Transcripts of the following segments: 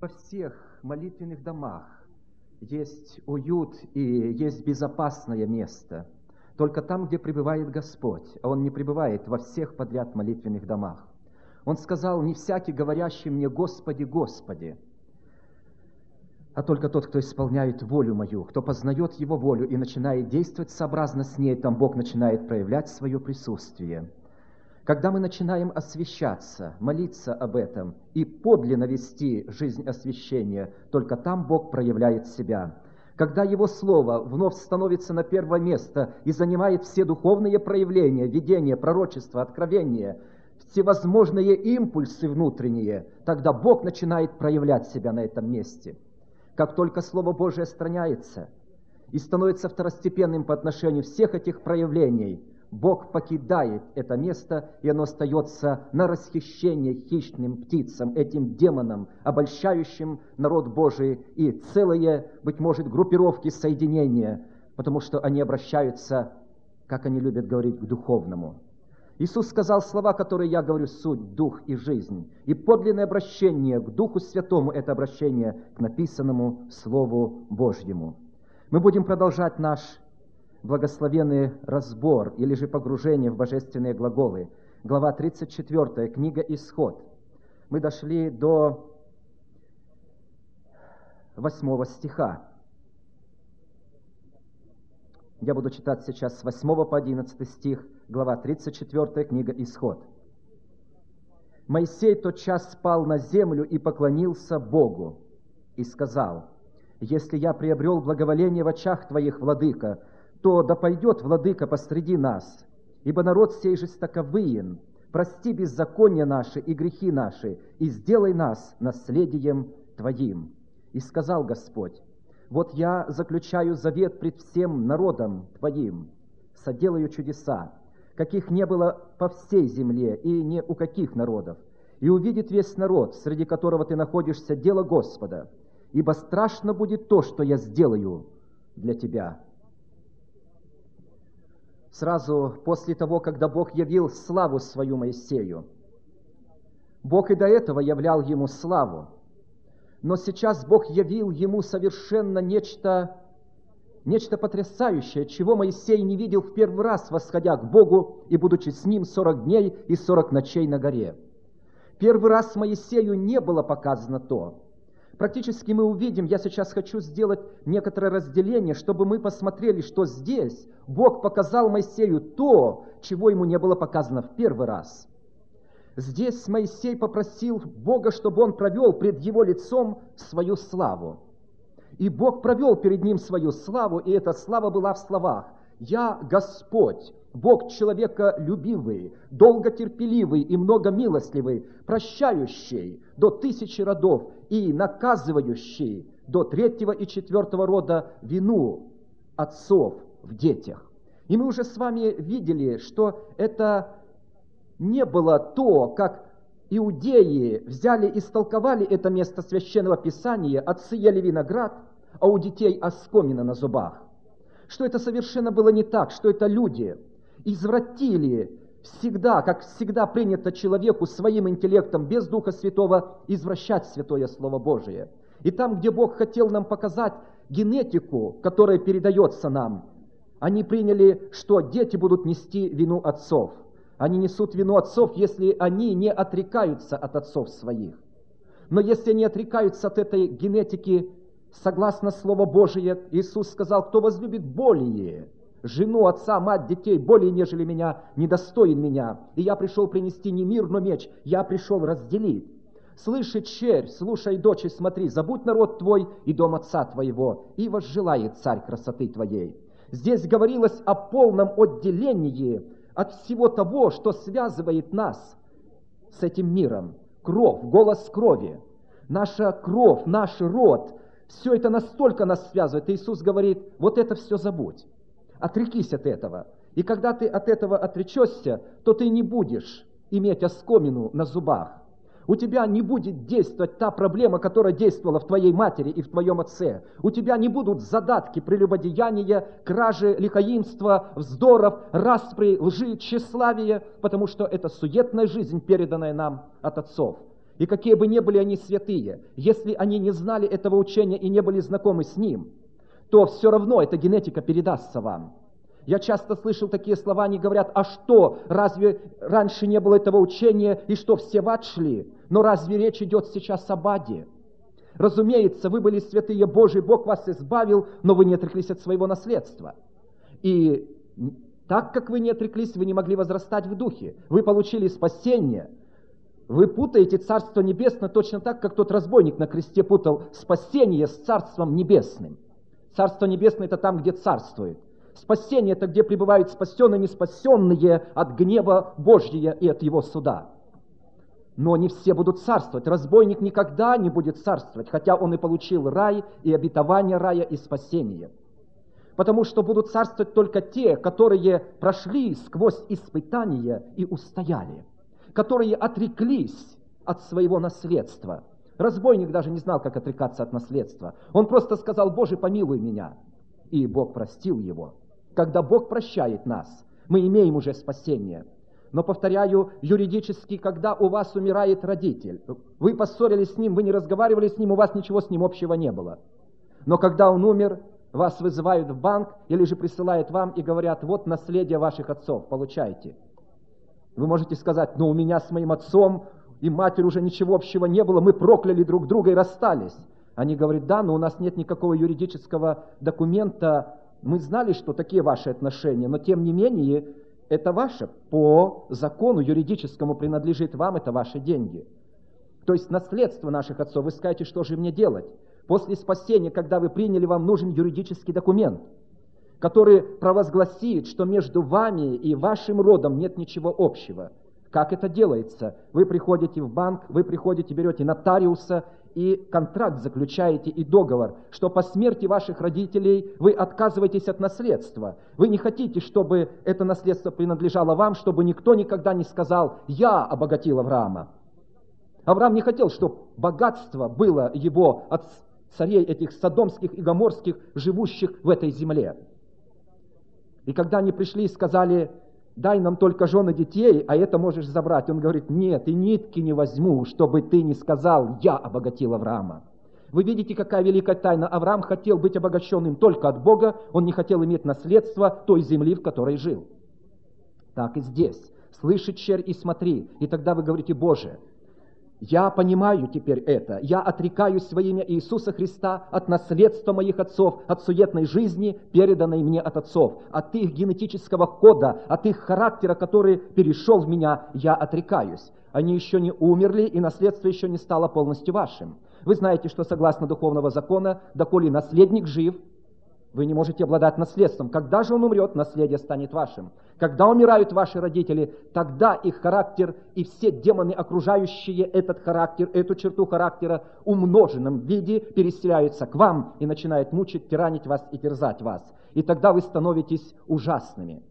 Во всех молитвенных домах есть уют и есть безопасное место. Только там, где пребывает Господь, а Он не пребывает во всех подряд молитвенных домах. Он сказал: «Не всякий, говорящий мне: Господи, Господи, а только тот, кто исполняет волю мою, кто познает Его волю и начинает действовать сообразно с ней, там Бог начинает проявлять свое присутствие». Когда мы начинаем освящаться, молиться об этом и подлинно вести жизнь освящения, только там Бог проявляет себя. Когда Его Слово вновь становится на первое место и занимает все духовные проявления, видения, пророчества, откровения, всевозможные импульсы внутренние, тогда Бог начинает проявлять себя на этом месте. Как только Слово Божие отстраняется и становится второстепенным по отношению всех этих проявлений, Бог покидает это место, и оно остается на расхищение хищным птицам, этим демонам, обольщающим народ Божий и целые, быть может, группировки, соединения, потому что они обращаются, как они любят говорить, к духовному. Иисус сказал слова, которые я говорю: суть, дух и жизнь. И подлинное обращение к Духу Святому – это обращение к написанному Слову Божьему. Мы будем продолжать наш благословенный разбор или же погружение в божественные глаголы. Глава 34, книга «Исход». Мы дошли до 8 стиха. Я буду читать сейчас с 8 по 11 стих, глава 34, книга «Исход». «Моисей тотчас спал на землю и поклонился Богу, и сказал: если я приобрел благоволение в очах Твоих, владыка, то да пойдет владыка посреди нас, ибо народ сей жестоковыен. Прости беззакония наши и грехи наши, и сделай нас наследием Твоим. И сказал Господь: вот я заключаю завет пред всем народом Твоим, соделаю чудеса, каких не было по всей земле и не у каких народов, и увидит весь народ, среди которого ты находишься, дело Господа, ибо страшно будет то, что я сделаю для тебя». Сразу после того, когда Бог явил славу свою Моисею, Бог и до этого являл ему славу, но сейчас Бог явил ему совершенно нечто потрясающее, чего Моисей не видел в первый раз, восходя к Богу и будучи с ним 40 дней и 40 ночей на горе. Первый раз Моисею не было показано то. Практически мы увидим, я сейчас хочу сделать некоторое разделение, чтобы мы посмотрели, что здесь Бог показал Моисею то, чего ему не было показано в первый раз. Здесь Моисей попросил Бога, чтобы он провел пред его лицом свою славу. И Бог провел перед ним свою славу, и эта слава была в словах: «Я Господь, Бог человеколюбивый, долготерпеливый и многомилостливый, прощающий до 1000 родов и наказывающий до 3-го и 4-го рода вину отцов в детях». И мы уже с вами видели, что это не было то, как иудеи взяли и истолковали это место Священного Писания: отцы ели виноград, а у детей оскомина на зубах. Что это совершенно было не так, что это люди извратили всегда, как всегда принято человеку своим интеллектом, без Духа Святого, извращать Святое Слово Божие. И там, где Бог хотел нам показать генетику, которая передается нам, они приняли, что дети будут нести вину отцов. Они несут вину отцов, если они не отрекаются от отцов своих. Но если они отрекаются от этой генетики, согласно Слову Божие, Иисус сказал: кто возлюбит более жену, отца, мать, детей, более нежели меня, недостоин меня. И я пришел принести не мир, но меч, я пришел разделить. Слыши, черь, слушай, дочь, и смотри, забудь народ твой и дом отца твоего, и возжелает царь красоты твоей. Здесь говорилось о полном отделении от всего того, что связывает нас с этим миром. Кровь, голос крови, наша кровь, наш род, все это настолько нас связывает. И Иисус говорит: вот это все забудь, отрекись от этого. И когда ты от этого отречешься, то ты не будешь иметь оскомину на зубах. У тебя не будет действовать та проблема, которая действовала в твоей матери и в твоем отце. У тебя не будут задатки прелюбодеяния, кражи, лихоимства, вздоров, распри, лжи, тщеславия, потому что это суетная жизнь, переданная нам от отцов. И какие бы ни были они святые, если они не знали этого учения и не были знакомы с ним, то все равно эта генетика передастся вам. Я часто слышал такие слова, они говорят: а что, разве раньше не было этого учения, и что, все в ад шли? Но разве речь идет сейчас об аде? Разумеется, вы были святые Божии, Бог вас избавил, но вы не отреклись от своего наследства. И так как вы не отреклись, вы не могли возрастать в духе. Вы получили спасение. Вы путаете Царство Небесное точно так, как тот разбойник на кресте путал спасение с Царством Небесным. Царство Небесное – это там, где царствует. Спасение – это где пребывают спасенные, не спасенные от гнева Божьего и от Его суда. Но не все будут царствовать. Разбойник никогда не будет царствовать, хотя он и получил рай, и обетование рая, и спасение. Потому что будут царствовать только те, которые прошли сквозь испытания и устояли, которые отреклись от своего наследства. Разбойник даже не знал, как отрекаться от наследства. Он просто сказал: Боже, помилуй меня. И Бог простил его. Когда Бог прощает нас, мы имеем уже спасение. Но, повторяю, юридически, когда у вас умирает родитель, вы поссорились с ним, вы не разговаривали с ним, у вас ничего с ним общего не было. Но когда он умер, вас вызывают в банк или же присылают вам и говорят: вот наследие ваших отцов, получайте. Вы можете сказать: но у меня с моим отцом и матерью уже ничего общего не было, мы прокляли друг друга и расстались. Они говорят: да, но у нас нет никакого юридического документа, мы знали, что такие ваши отношения, но тем не менее, это ваше, по закону юридическому принадлежит вам, это ваши деньги. То есть наследство наших отцов, вы скажете: что же мне делать? После спасения, когда вы приняли, вам нужен юридический документ, который провозгласит, что между вами и вашим родом нет ничего общего. Как это делается? Вы приходите в банк, вы приходите, берете нотариуса и контракт заключаете, и договор, что по смерти ваших родителей вы отказываетесь от наследства. Вы не хотите, чтобы это наследство принадлежало вам, чтобы никто никогда не сказал: я обогатил Авраама. Авраам не хотел, чтобы богатство было его от царей этих содомских и гоморских, живущих в этой земле. И когда они пришли и сказали: дай нам только жены детей, а это можешь забрать. Он говорит: нет, и нитки не возьму, чтобы ты не сказал: я обогатил Авраама. Вы видите, какая великая тайна. Авраам хотел быть обогащенным только от Бога, он не хотел иметь наследство той земли, в которой жил. Так и здесь. Слыши, черь, и смотри. И тогда вы говорите: Боже, я понимаю теперь это. Я отрекаюсь во имя Иисуса Христа от наследства моих отцов, от суетной жизни, переданной мне от отцов, от их генетического кода, от их характера, который перешел в меня, я отрекаюсь. Они еще не умерли, и наследство еще не стало полностью вашим. Вы знаете, что согласно духовного закона, доколе наследник жив, вы не можете обладать наследством. Когда же он умрет, наследие станет вашим. Когда умирают ваши родители, тогда их характер и все демоны, окружающие этот характер, эту черту характера, в умноженном виде переселяются к вам и начинают мучить, тиранить вас и терзать вас. И тогда вы становитесь ужасными.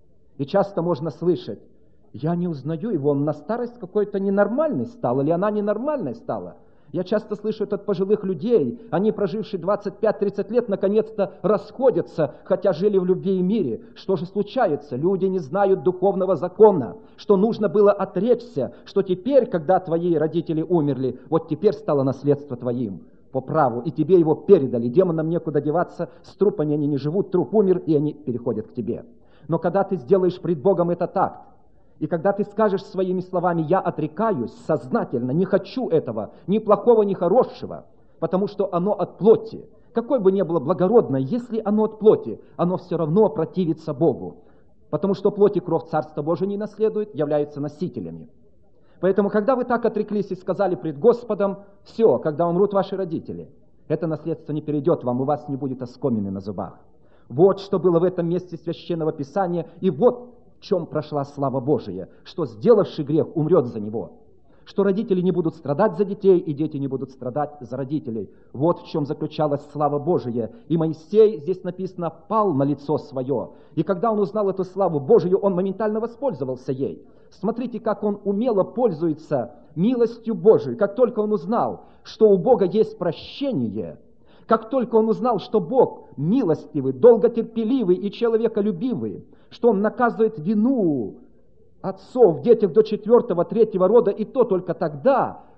И часто можно слышать: я не узнаю его, он на старость какой-то ненормальный стал, или она ненормальной стала. Я часто слышу это от пожилых людей, они, прожившие 25-30 лет, наконец-то расходятся, хотя жили в любви и мире. Что же случается? Люди не знают духовного закона, что нужно было отречься, что теперь, когда твои родители умерли, вот теперь стало наследство твоим по праву, и тебе его передали. Демонам некуда деваться, с трупами они не живут, труп умер, и они переходят к тебе. Но когда ты сделаешь пред Богом этот акт, и когда ты скажешь своими словами: я отрекаюсь сознательно, не хочу этого, ни плохого, ни хорошего, потому что оно от плоти. Какое бы ни было благородное, если оно от плоти, оно все равно противится Богу. Потому что плоть и кровь Царства Божия не наследуют, являются носителями. Поэтому, когда вы так отреклись и сказали пред Господом: все, когда умрут ваши родители, это наследство не перейдет вам, у вас не будет оскомины на зубах. Вот что было в этом месте Священного Писания, и вот в чем прошла слава Божия, что сделавший грех умрет за него, что родители не будут страдать за детей, и дети не будут страдать за родителей. Вот в чем заключалась слава Божия. И Моисей, здесь написано, пал на лицо свое. И когда он узнал эту славу Божию, он моментально воспользовался ей. Смотрите, как он умело пользуется милостью Божией. Как только он узнал, что у Бога есть прощение, как только он узнал, что Бог милостивый, долготерпеливый и человеколюбивый, что Он наказывает вину отцов в детях до 4-3 рода, и то только тогда,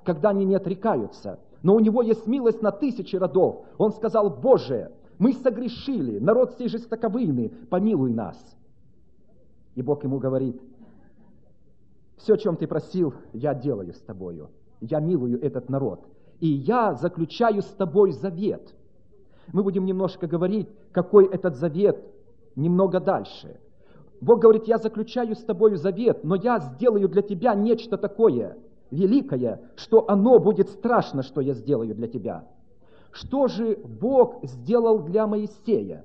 когда они не отрекаются. Но у него есть милость на тысячи родов. Он сказал: Боже, мы согрешили, народ сей жестоковыйный, помилуй нас. И Бог ему говорит: все, о чем ты просил, я делаю с тобою. Я милую этот народ. И я заключаю с тобой завет. Мы будем немножко говорить, какой этот завет немного дальше. Бог говорит: я заключаю с тобою завет, но я сделаю для тебя нечто такое великое, что оно будет страшно, что я сделаю для тебя. Что же Бог сделал для Моисея?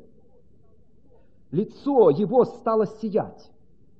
Лицо его стало сиять.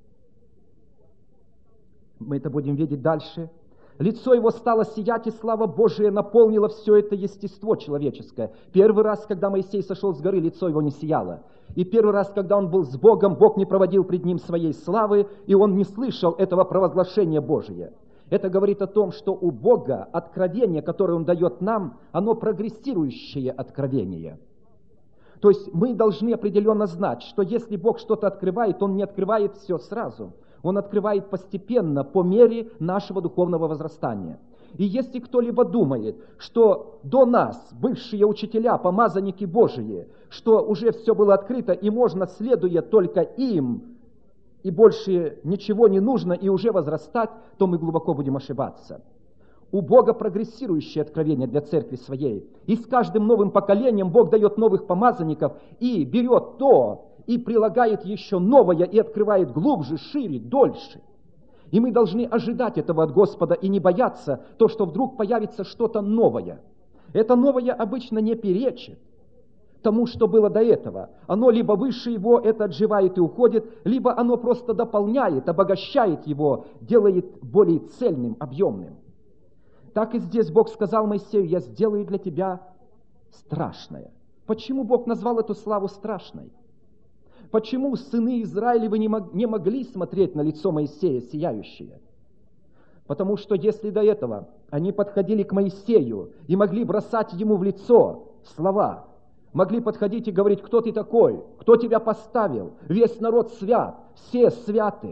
Мы это будем видеть дальше. Лицо его стало сиять, и слава Божия наполнила все это естество человеческое. Первый раз, когда Моисей сошел с горы, лицо его не сияло. И первый раз, когда он был с Богом, Бог не проводил пред ним своей славы, и он не слышал этого провозглашения Божия. Это говорит о том, что у Бога откровение, которое Он дает нам, оно прогрессирующее откровение. То есть мы должны определенно знать, что если Бог что-то открывает, Он не открывает все сразу. Он открывает постепенно, по мере нашего духовного возрастания. И если кто-либо думает, что до нас, бывшие учителя, помазанники Божии, что уже все было открыто, и можно, следуя только им, и больше ничего не нужно, и уже возрастать, то мы глубоко будем ошибаться. У Бога прогрессирующее откровение для церкви своей. И с каждым новым поколением Бог дает новых помазанников и берет то, и прилагает еще новое, и открывает глубже, шире, дольше. И мы должны ожидать этого от Господа и не бояться то, что вдруг появится что-то новое. Это новое обычно не перечит тому, что было до этого. Оно либо выше его, это отживает и уходит, либо оно просто дополняет, обогащает его, делает более цельным, объемным. Так и здесь Бог сказал Моисею: я сделаю для тебя страшное. Почему Бог назвал эту славу страшной? Почему сыны Израилевы не могли смотреть на лицо Моисея сияющее? Потому что если до этого они подходили к Моисею и могли бросать ему в лицо слова, могли подходить и говорить: кто ты такой, кто тебя поставил, весь народ свят, все святы.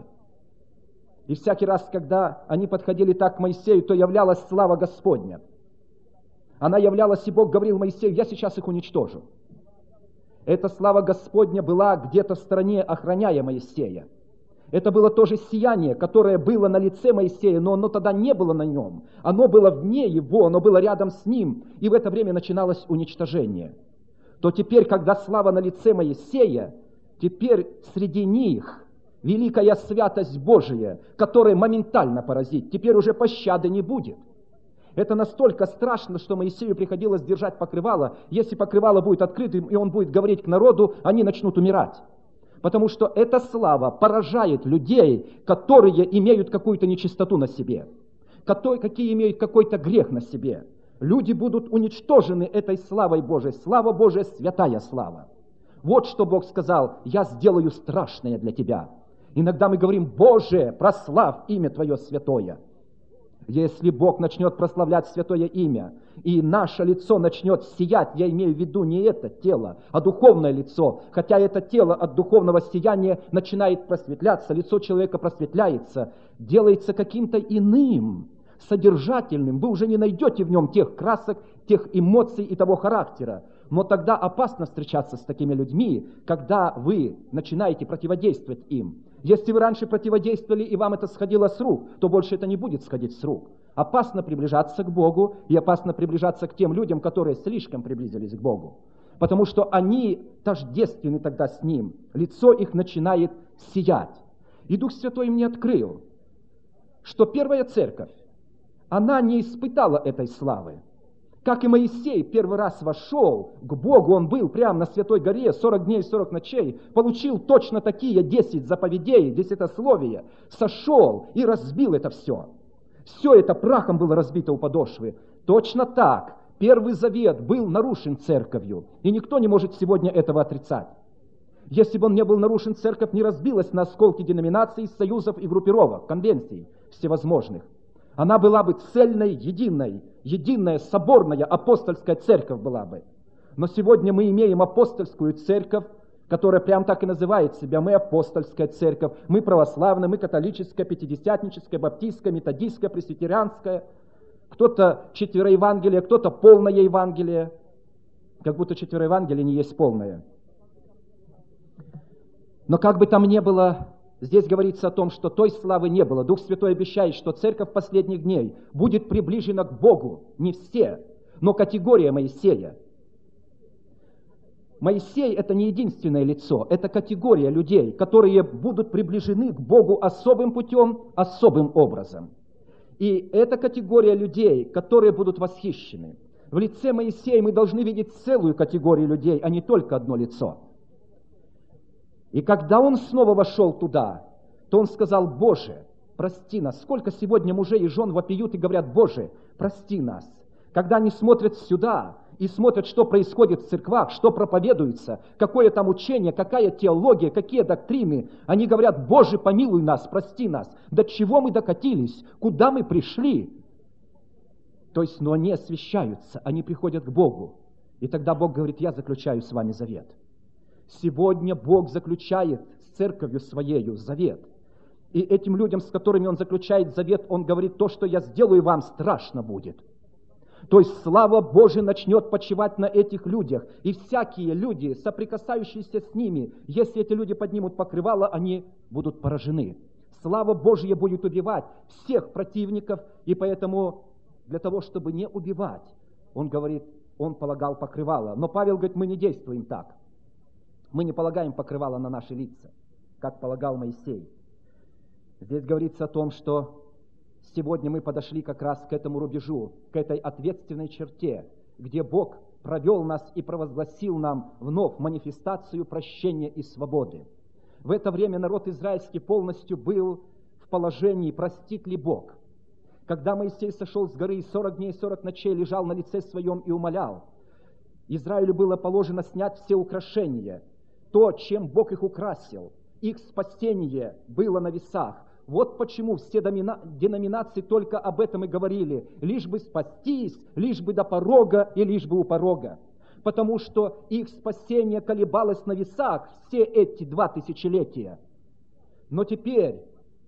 И всякий раз, когда они подходили так к Моисею, то являлась слава Господня. Она являлась, и Бог говорил Моисею: я сейчас их уничтожу. Эта слава Господня была где-то в стороне, охраняя Моисея. Это было то же сияние, которое было на лице Моисея, но оно тогда не было на нем. Оно было вне его, оно было рядом с ним, и в это время начиналось уничтожение. То теперь, когда слава на лице Моисея, теперь среди них великая святость Божия, которая моментально поразит. Теперь уже пощады не будет. Это настолько страшно, что Моисею приходилось держать покрывало. Если покрывало будет открытым, и он будет говорить к народу, они начнут умирать. Потому что эта слава поражает людей, которые имеют какую-то нечистоту на себе, какие имеют какой-то грех на себе. Люди будут уничтожены этой славой Божией. Слава Божия, святая слава. Вот что Бог сказал: я сделаю страшное для тебя. Иногда мы говорим: Боже, прославь имя Твое святое. Если Бог начнет прославлять святое имя, и наше лицо начнет сиять, я имею в виду не это тело, а духовное лицо, хотя это тело от духовного сияния начинает просветляться, лицо человека просветляется, делается каким-то иным, содержательным, вы уже не найдете в нем тех красок, тех эмоций и того характера. Но тогда опасно встречаться с такими людьми, когда вы начинаете противодействовать им. Если вы раньше противодействовали, и вам это сходило с рук, то больше это не будет сходить с рук. Опасно приближаться к Богу, и опасно приближаться к тем людям, которые слишком приблизились к Богу. Потому что они тождественны тогда с Ним. Лицо их начинает сиять. И Дух Святой мне открыл, что первая церковь, она не испытала этой славы. Как и Моисей первый раз вошел к Богу, он был прямо на Святой горе 40 дней и 40 ночей, получил точно такие 10 заповедей, десятословия, сошел и разбил это все. Все это прахом было разбито у подошвы. Точно так Первый Завет был нарушен церковью, и никто не может сегодня этого отрицать. Если бы он не был нарушен, церковь не разбилась на осколки деноминаций, союзов и группировок, конвенций всевозможных. Она была бы цельной, единая, соборная, апостольская церковь была бы. Но сегодня мы имеем апостольскую церковь, которая прям так и называет себя. Мы апостольская церковь, мы православная, мы католическая, пятидесятническая, баптистская, методистская, пресвитерианская. Кто-то четвероевангелие, кто-то полное Евангелие. Как будто четвероевангелие не есть полное. Но как бы там ни было, здесь говорится о том, что той славы не было. Дух Святой обещает, что церковь последних дней будет приближена к Богу. Не все, но категория Моисея. Моисей – это не единственное лицо, это категория людей, которые будут приближены к Богу особым путем, особым образом. И это категория людей, которые будут восхищены. В лице Моисея мы должны видеть целую категорию людей, а не только одно лицо. И когда он снова вошел туда, то он сказал: «Боже, прости нас». Сколько сегодня мужей и жен вопиют и говорят: «Боже, прости нас». Когда они смотрят сюда и смотрят, что происходит в церквах, что проповедуется, какое там учение, какая теология, какие доктрины, они говорят: «Боже, помилуй нас, прости нас». До чего мы докатились? Куда мы пришли? То есть, но они освящаются, они приходят к Богу. И тогда Бог говорит: «Я заключаю с вами завет». Сегодня Бог заключает с церковью Своею завет. И этим людям, с которыми Он заключает завет, Он говорит: «То, что я сделаю вам, страшно будет». То есть слава Божия начнет почивать на этих людях. И всякие люди, соприкасающиеся с ними, если эти люди поднимут покрывало, они будут поражены. Слава Божия будет убивать всех противников, и поэтому для того, чтобы не убивать, он говорит, он полагал покрывало. Но Павел говорит: мы не действуем так. Мы не полагаем покрывало на наши лица, как полагал Моисей. Здесь говорится о том, что сегодня мы подошли как раз к этому рубежу, к этой ответственной черте, где Бог провел нас и провозгласил нам вновь манифестацию прощения и свободы. В это время народ израильский полностью был в положении, простит ли Бог. Когда Моисей сошел с горы и 40 дней и 40 ночей лежал на лице своем и умолял, Израилю было положено снять все украшения, то, чем Бог их украсил, их спасение было на весах. Вот почему все деноминации только об этом и говорили: лишь бы спастись, лишь бы до порога и лишь бы у порога. Потому что их спасение колебалось на весах все эти 2 тысячелетия. Но теперь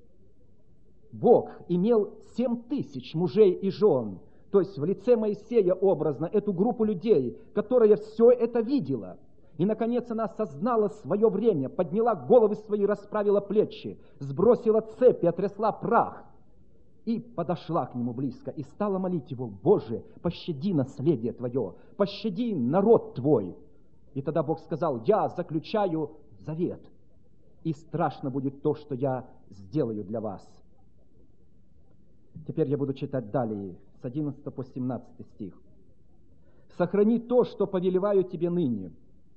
Бог имел 7000 мужей и жен, то есть в лице Моисея образно эту группу людей, которая все это видела. И, наконец, она осознала свое время, подняла головы свои, расправила плечи, сбросила цепи, отрясла прах и подошла к нему близко и стала молить его: «Боже, пощади наследие Твое, пощади народ Твой». И тогда Бог сказал: «Я заключаю завет, и страшно будет то, что я сделаю для вас». Теперь я буду читать далее, с 11 по 17 стих. «Сохрани то, что повелеваю тебе ныне.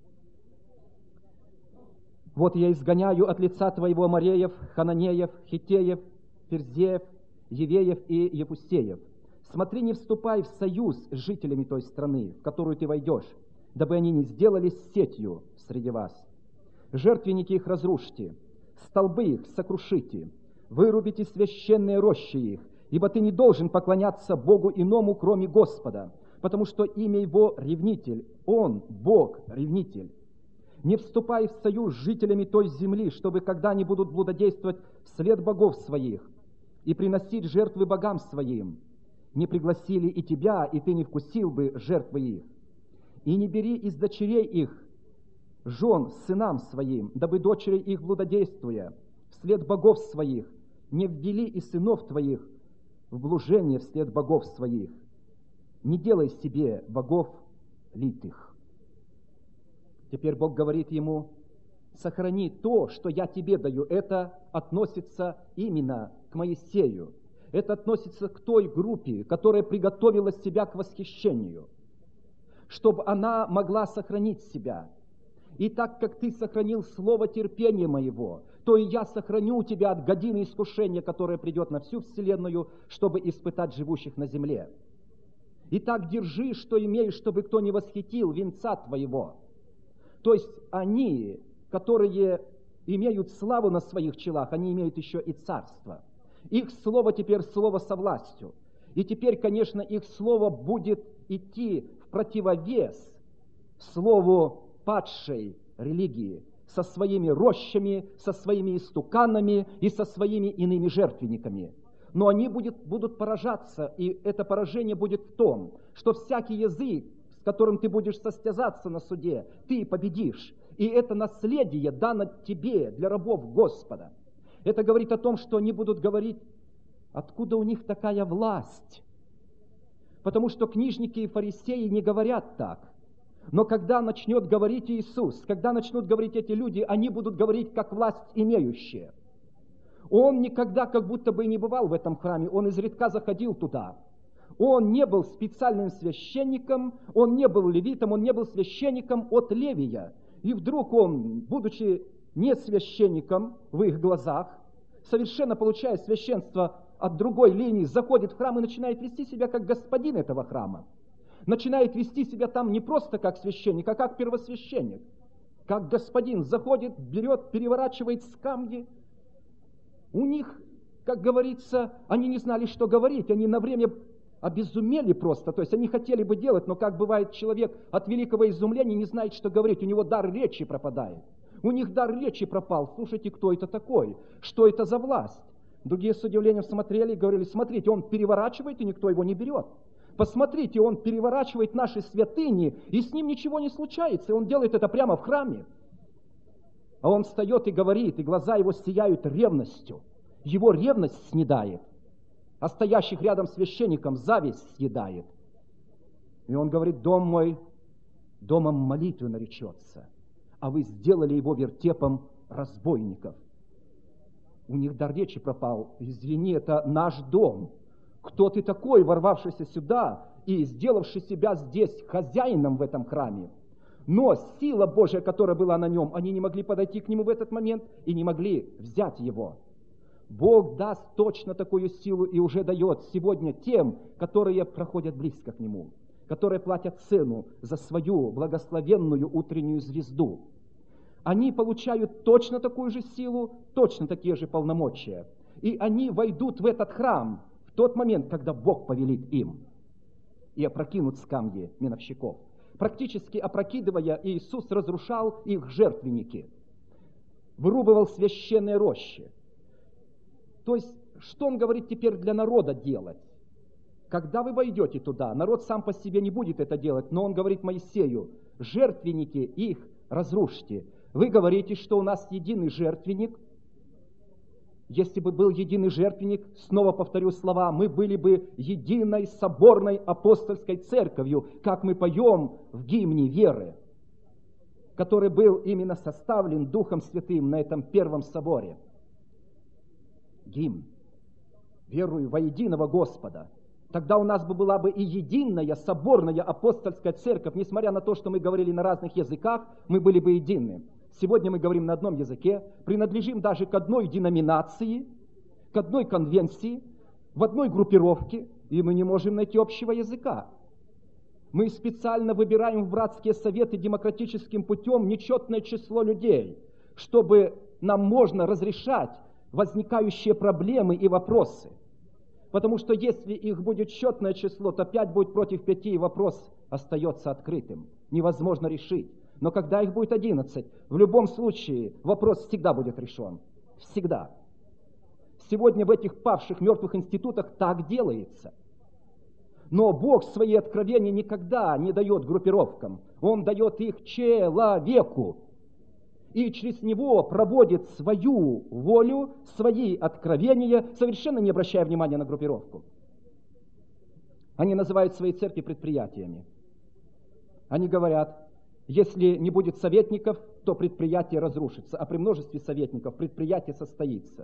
Вот я изгоняю от лица твоего Амореев, Хананеев, Хиттеев, Ферзеев, Евеев и Епусеев. Смотри, не вступай в союз с жителями той страны, в которую ты войдешь, дабы они не сделались сетью среди вас. Жертвенники их разрушьте, столбы их сокрушите, вырубите священные рощи их, ибо ты не должен поклоняться Богу иному, кроме Господа, потому что имя Его ревнитель, Он, Бог, ревнитель. Не вступай в союз с жителями той земли, чтобы, когда они будут блудодействовать вслед богов своих и приносить жертвы богам своим, не пригласили и тебя, и ты не вкусил бы жертвы их. И не бери из дочерей их жен сынам своим, дабы дочери их, блудодействуя вслед богов своих, не ввели и сынов твоих в блужение вслед богов своих. Не делай себе богов литых». Теперь Бог говорит ему: сохрани то, что я тебе даю. Это относится именно к Моисею. Это относится к той группе, которая приготовила себя к восхищению, чтобы она могла сохранить себя. И так как ты сохранил слово терпения моего, то и я сохраню тебя от годины искушения, которое придет на всю вселенную, чтобы испытать живущих на земле. Итак, держи, что имеешь, чтобы кто не восхитил венца твоего. То есть они, которые имеют славу на своих челах, они имеют еще и царство. Их слово теперь слово со властью. И теперь, конечно, их слово будет идти в противовес слову падшей религии со своими рощами, со своими истуканами и со своими иными жертвенниками. но они будут поражаться, и это поражение будет в том, что всякий язык, с которым ты будешь состязаться на суде, ты победишь. И это наследие дано тебе для рабов Господа. Это говорит о том, что они будут говорить, откуда у них такая власть. Потому что книжники и фарисеи не говорят так. Но когда начнет говорить Иисус, когда начнут говорить эти люди, они будут говорить как власть имеющие. Он никогда как будто бы и не бывал в этом храме, он изредка заходил туда. Он не был специальным священником, он не был левитом, он не был священником от Левия. И вдруг он, будучи не священником в их глазах, совершенно получая священство от другой линии, заходит в храм и начинает вести себя как господин этого храма. Начинает вести себя там не просто как священник, а как первосвященник. Как господин заходит, берет, переворачивает скамьи. У них, как говорится, они не знали, что говорить. Они на время обезумели просто. То есть они хотели бы делать, но как бывает человек от великого изумления не знает, что говорить. У него дар речи пропадает. У них дар речи пропал. Слушайте, кто это такой? Что это за власть? Другие с удивлением смотрели и говорили, смотрите, он переворачивает, и никто его не берет. Посмотрите, он переворачивает наши святыни, и с ним ничего не случается. И он делает это прямо в храме. А он встает и говорит, и глаза его сияют ревностью. Его ревность снедает. А стоящих рядом священникам зависть съедает. И он говорит, дом мой домом молитвы наречется, а вы сделали его вертепом разбойников. У них дар речи пропал. Извини, это наш дом. Кто ты такой, ворвавшийся сюда и сделавший себя здесь хозяином в этом храме? Но сила Божья, которая была на нем, они не могли подойти к нему в этот момент и не могли взять его. Бог даст точно такую силу и уже дает сегодня тем, которые проходят близко к нему, которые платят цену за свою благословенную утреннюю звезду. Они получают точно такую же силу, точно такие же полномочия. И они войдут в этот храм в тот момент, когда Бог повелит им, и опрокинут скамьи миновщиков. Практически опрокидывая, Иисус разрушал их жертвенники, вырубывал священные рощи. То есть, что он говорит теперь для народа делать? Когда вы войдете туда, народ сам по себе не будет это делать, но он говорит Моисею, жертвенники их разрушьте. Вы говорите, что у нас единый жертвенник. Если бы был единый жертвенник, снова повторю слова, мы были бы единой соборной апостольской церковью, как мы поем в гимне веры, который был именно составлен Духом Святым на этом первом соборе. Гимн. Верую во единого Господа. Тогда у нас была бы и единая соборная апостольская церковь, несмотря на то, что мы говорили на разных языках, мы были бы едины. Сегодня мы говорим на одном языке, принадлежим даже к одной деноминации, к одной конвенции, в одной группировке, и мы не можем найти общего языка. Мы специально выбираем в братские советы демократическим путем нечетное число людей, чтобы нам можно разрешать возникающие проблемы и вопросы. Потому что если их будет четное число, то 5 будет против 5, и вопрос остается открытым. Невозможно решить. Но когда их будет 11, в любом случае вопрос всегда будет решен. Всегда. Сегодня в этих павших мертвых институтах так делается. Но Бог свои откровения никогда не дает группировкам. Он дает их человеку. И через него проводит свою волю, свои откровения, совершенно не обращая внимания на группировку. Они называют свои церкви предприятиями. Они говорят, если не будет советников, то предприятие разрушится, а при множестве советников предприятие состоится.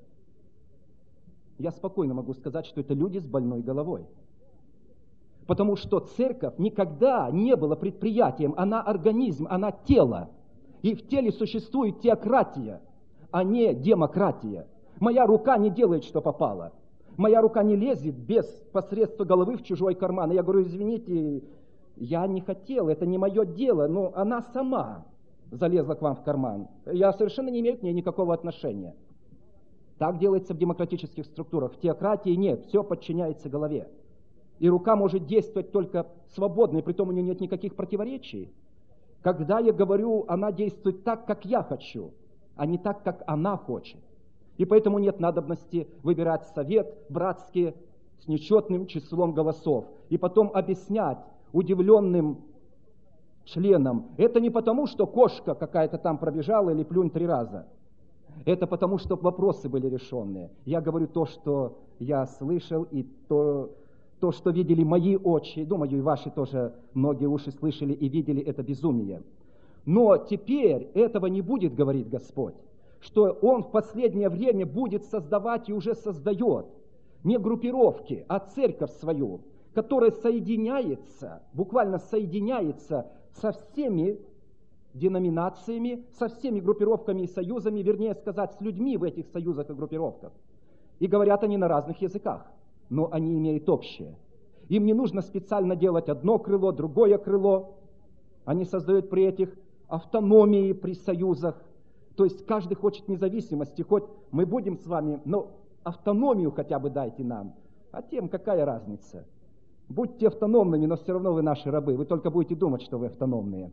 Я спокойно могу сказать, что это люди с больной головой. Потому что церковь никогда не была предприятием, она организм, она тело. И в теле существует теократия, а не демократия. Моя рука не делает, что попало. Моя рука не лезет без посредства головы в чужой карман. И я говорю, извините, я не хотел, это не мое дело, но она сама залезла к вам в карман. Я совершенно не имею к ней никакого отношения. Так делается в демократических структурах. В теократии нет, все подчиняется голове. И рука может действовать только свободно, и притом у нее нет никаких противоречий. Когда я говорю, она действует так, как я хочу, а не так, как она хочет. И поэтому нет надобности выбирать совет братский с нечетным числом голосов. И потом объяснять удивленным членам. Это не потому, что кошка какая-то там пробежала или плюнь 3 раза. Это потому, что вопросы были решенные. Я говорю то, что я слышал, и то, что видели мои очи. Думаю, и ваши тоже многие уши слышали и видели это безумие. Но теперь этого не будет, говорит Господь, что Он в последнее время будет создавать и уже создает не группировки, а церковь свою, которая соединяется, буквально соединяется со всеми деноминациями, со всеми группировками и союзами, вернее сказать, с людьми в этих союзах и группировках. И говорят они на разных языках, но они имеют общее. Им не нужно специально делать одно крыло, другое крыло. Они создают при этих автономии при союзах. То есть каждый хочет независимости, хоть мы будем с вами, но автономию хотя бы дайте нам. А тем какая разница? Будьте автономными, но все равно вы наши рабы. Вы только будете думать, что вы автономные.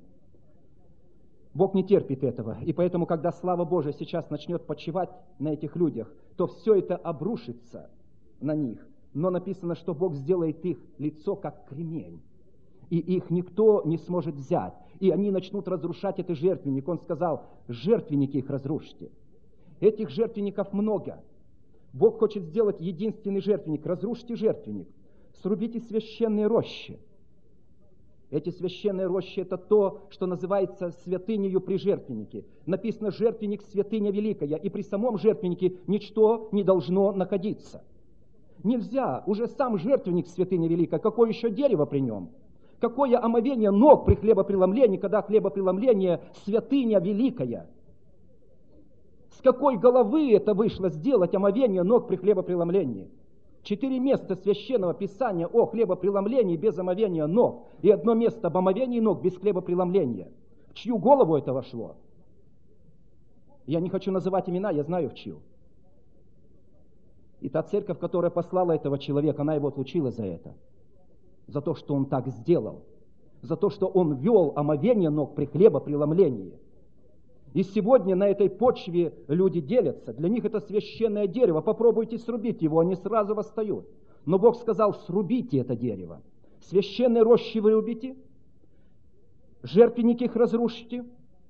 Бог не терпит этого. И поэтому, когда слава Божия сейчас начнет почивать на этих людях, то все это обрушится на них. Но написано, что Бог сделает их лицо как кремень. И их никто не сможет взять. И они начнут разрушать этот жертвенник. Он сказал, жертвенники их разрушьте. Этих жертвенников много. Бог хочет сделать единственный жертвенник. Разрушьте жертвенник. Срубите священные рощи. Эти священные рощи – это то, что называется святынею при жертвеннике. Написано «жертвенник – святыня великая», и при самом жертвеннике ничто не должно находиться. Нельзя, уже сам жертвенник – святыня великая, какое еще дерево при нем? Какое омовение ног при хлебопреломлении, когда хлебопреломление – святыня великая? С какой головы это вышло сделать омовение ног при хлебопреломлении? 4 места священного писания о хлебопреломлении без омовения ног, и 1 место об омовении ног без хлебопреломления. В чью голову это вошло? Я не хочу называть имена, я знаю в чью. И та церковь, которая послала этого человека, она его отлучила за это. За то, что он так сделал. За то, что он вел омовение ног при хлебопреломлении. И сегодня на этой почве люди делятся. Для них это священное дерево. Попробуйте срубить его, они сразу восстают. Но Бог сказал, срубите это дерево. Священные рощи вы любите, жертвенники их разрушите.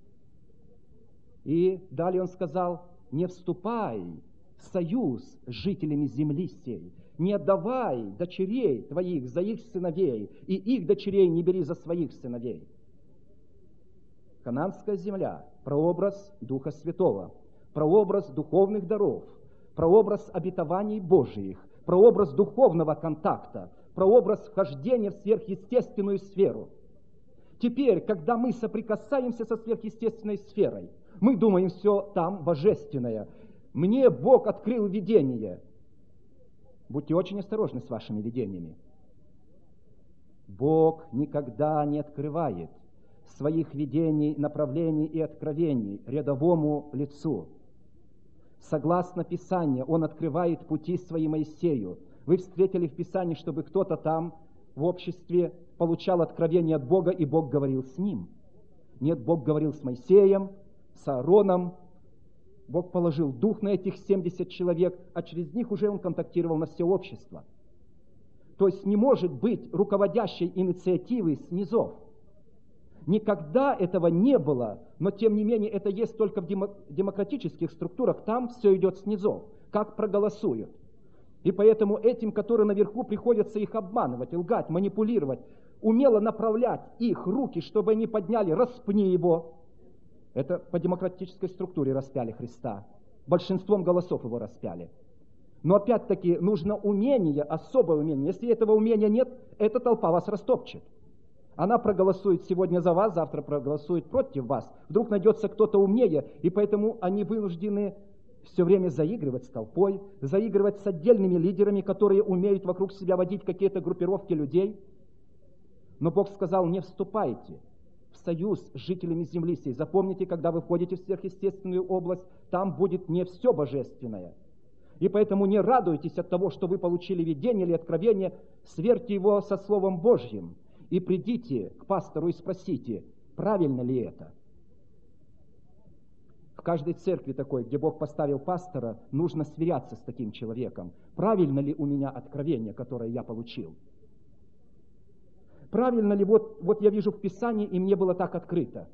И далее Он сказал, не вступай в союз с жителями земли сей. Не отдавай дочерей твоих за их сыновей, и их дочерей не бери за своих сыновей. Ханаанская земля – прообраз Духа Святого, прообраз духовных даров, прообраз обетований Божиих, прообраз духовного контакта, прообраз вхождения в сверхъестественную сферу. Теперь, когда мы соприкасаемся со сверхъестественной сферой, мы думаем, все там божественное. Мне Бог открыл видение. Будьте очень осторожны с вашими видениями. Бог никогда не открывает своих видений, направлений и откровений рядовому лицу. Согласно Писанию, Он открывает пути свои Моисею. Вы встретили в Писании, чтобы кто-то там в обществе получал откровение от Бога, и Бог говорил с ним. Нет, Бог говорил с Моисеем, с Аароном. Бог положил дух на этих 70 человек, а через них уже Он контактировал на все общество. То есть не может быть руководящей инициативы снизов. Никогда этого не было, но тем не менее это есть только в демократических структурах, там все идет снизу, как проголосуют. И поэтому этим, которые наверху, приходится их обманывать, лгать, манипулировать, умело направлять их руки, чтобы они подняли, распни его. Это по демократической структуре распяли Христа. Большинством голосов его распяли. Но опять-таки нужно умение, особое умение. Если этого умения нет, эта толпа вас растопчет. Она проголосует сегодня за вас, завтра проголосует против вас. Вдруг найдется кто-то умнее, и поэтому они вынуждены все время заигрывать с толпой, заигрывать с отдельными лидерами, которые умеют вокруг себя водить какие-то группировки людей. Но Бог сказал, не вступайте в союз с жителями земли сей. Запомните, когда вы входите в сверхъестественную область, там будет не все божественное. И поэтому не радуйтесь от того, что вы получили видение или откровение, сверьте его со Словом Божьим. И придите к пастору и спросите, правильно ли это. К каждой церкви такой, где Бог поставил пастора, нужно сверяться с таким человеком. Правильно ли у меня откровение, которое я получил? Правильно ли вот я вижу в Писании, и мне было так открыто?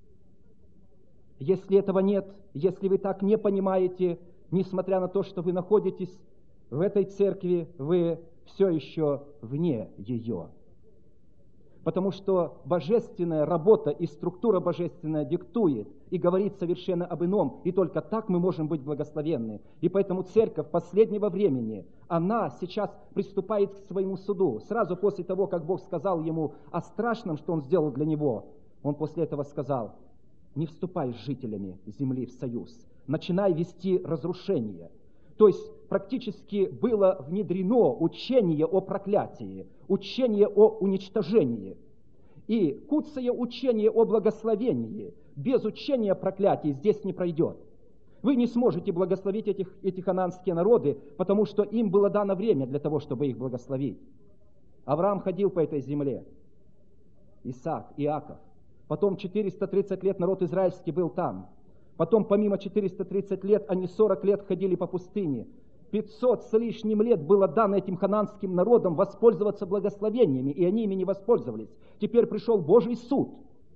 Если этого нет, если вы так не понимаете, несмотря на то, что вы находитесь в этой церкви, вы все еще вне ее. Потому что божественная работа и структура божественная диктует и говорит совершенно об ином, и только так мы можем быть благословенны. И поэтому церковь последнего времени, она сейчас приступает к своему суду. Сразу после того, как Бог сказал ему о страшном, что Он сделал для него, Он после этого сказал: не вступай с жителями земли в союз, начинай вести разрушение. То есть практически было внедрено учение о проклятии, учение о уничтожении. И куцое учение о благословении без учения о проклятии здесь не пройдет. Вы не сможете благословить эти хананские народы, потому что им было дано время для того, чтобы их благословить. Авраам ходил по этой земле, Исаак, Иаков. Потом 430 лет народ израильский был там. Потом, помимо 430 лет, они 40 лет ходили по пустыне. 500 с лишним лет было дано этим хананским народам воспользоваться благословениями, и они ими не воспользовались. Теперь пришел Божий суд.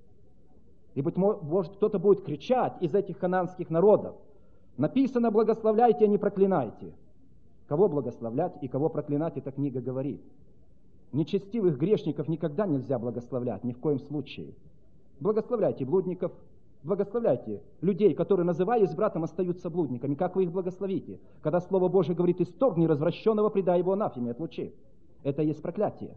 И, быть может, кто-то будет кричать из этих хананских народов: написано, благословляйте, а не проклинайте. Кого благословлять и кого проклинать, эта книга говорит. Нечестивых грешников никогда нельзя благословлять, ни в коем случае. Благословляйте блудников, благословляйте людей, которые, называясь братом, остаются блудниками. Как вы их благословите? Когда Слово Божие говорит: исторгни развращенного, предай его анафеме, отлучи. Это и есть проклятие.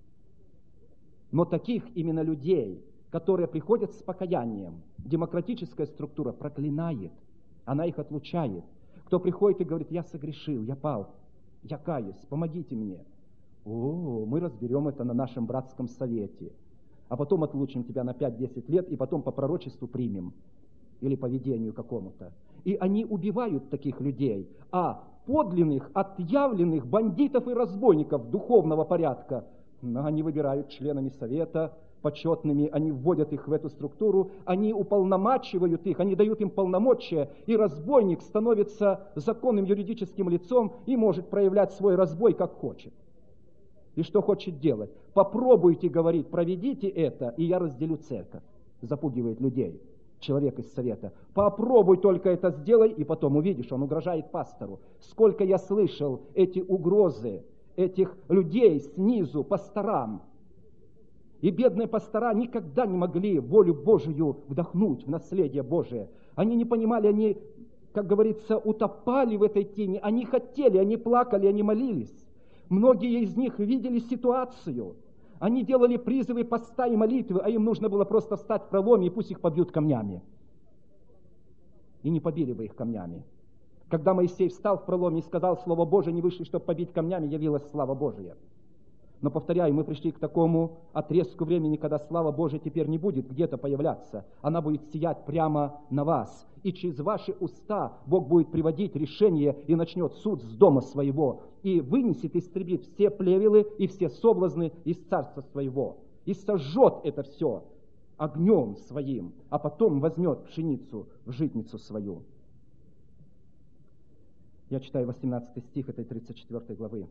Но таких именно людей, которые приходят с покаянием, демократическая структура проклинает, она их отлучает. Кто приходит и говорит: я согрешил, я пал, я каюсь, помогите мне. Мы разберем это на нашем братском совете. А потом отлучим тебя на 5-10 лет, и потом по пророчеству примем. Или по видению какому-то. И они убивают таких людей. А подлинных, отъявленных бандитов и разбойников духовного порядка, они выбирают членами совета, почетными, они вводят их в эту структуру, они уполномачивают их, они дают им полномочия, и разбойник становится законным юридическим лицом и может проявлять свой разбой как хочет. И что хочет делать? Попробуйте, говорит, проведите это, и я разделю церковь. Запугивает людей, человек из совета. Попробуй только это сделай, и потом увидишь, он угрожает пастору. Сколько я слышал эти угрозы, этих людей снизу, пасторам. И бедные пастора никогда не могли волю Божию вдохнуть в наследие Божие. Они не понимали, они, как говорится, утопали в этой тени. Они хотели, они плакали, они молились. Многие из них видели ситуацию. Они делали призывы поста и молитвы, а им нужно было просто встать в проломе, и пусть их побьют камнями. И не побили бы их камнями. Когда Моисей встал в проломе и сказал Слово Божие, не вышли, чтобы побить камнями, явилась слава Божия. Но, повторяю, мы пришли к такому отрезку времени, когда слава Божия теперь не будет где-то появляться. Она будет сиять прямо на вас. И через ваши уста Бог будет приводить решение и начнет суд с дома своего. И вынесет, истребит все плевелы и все соблазны из царства своего. И сожжет это все огнем своим, а потом возьмет пшеницу в житницу свою. Я читаю 18 стих этой 34 главы.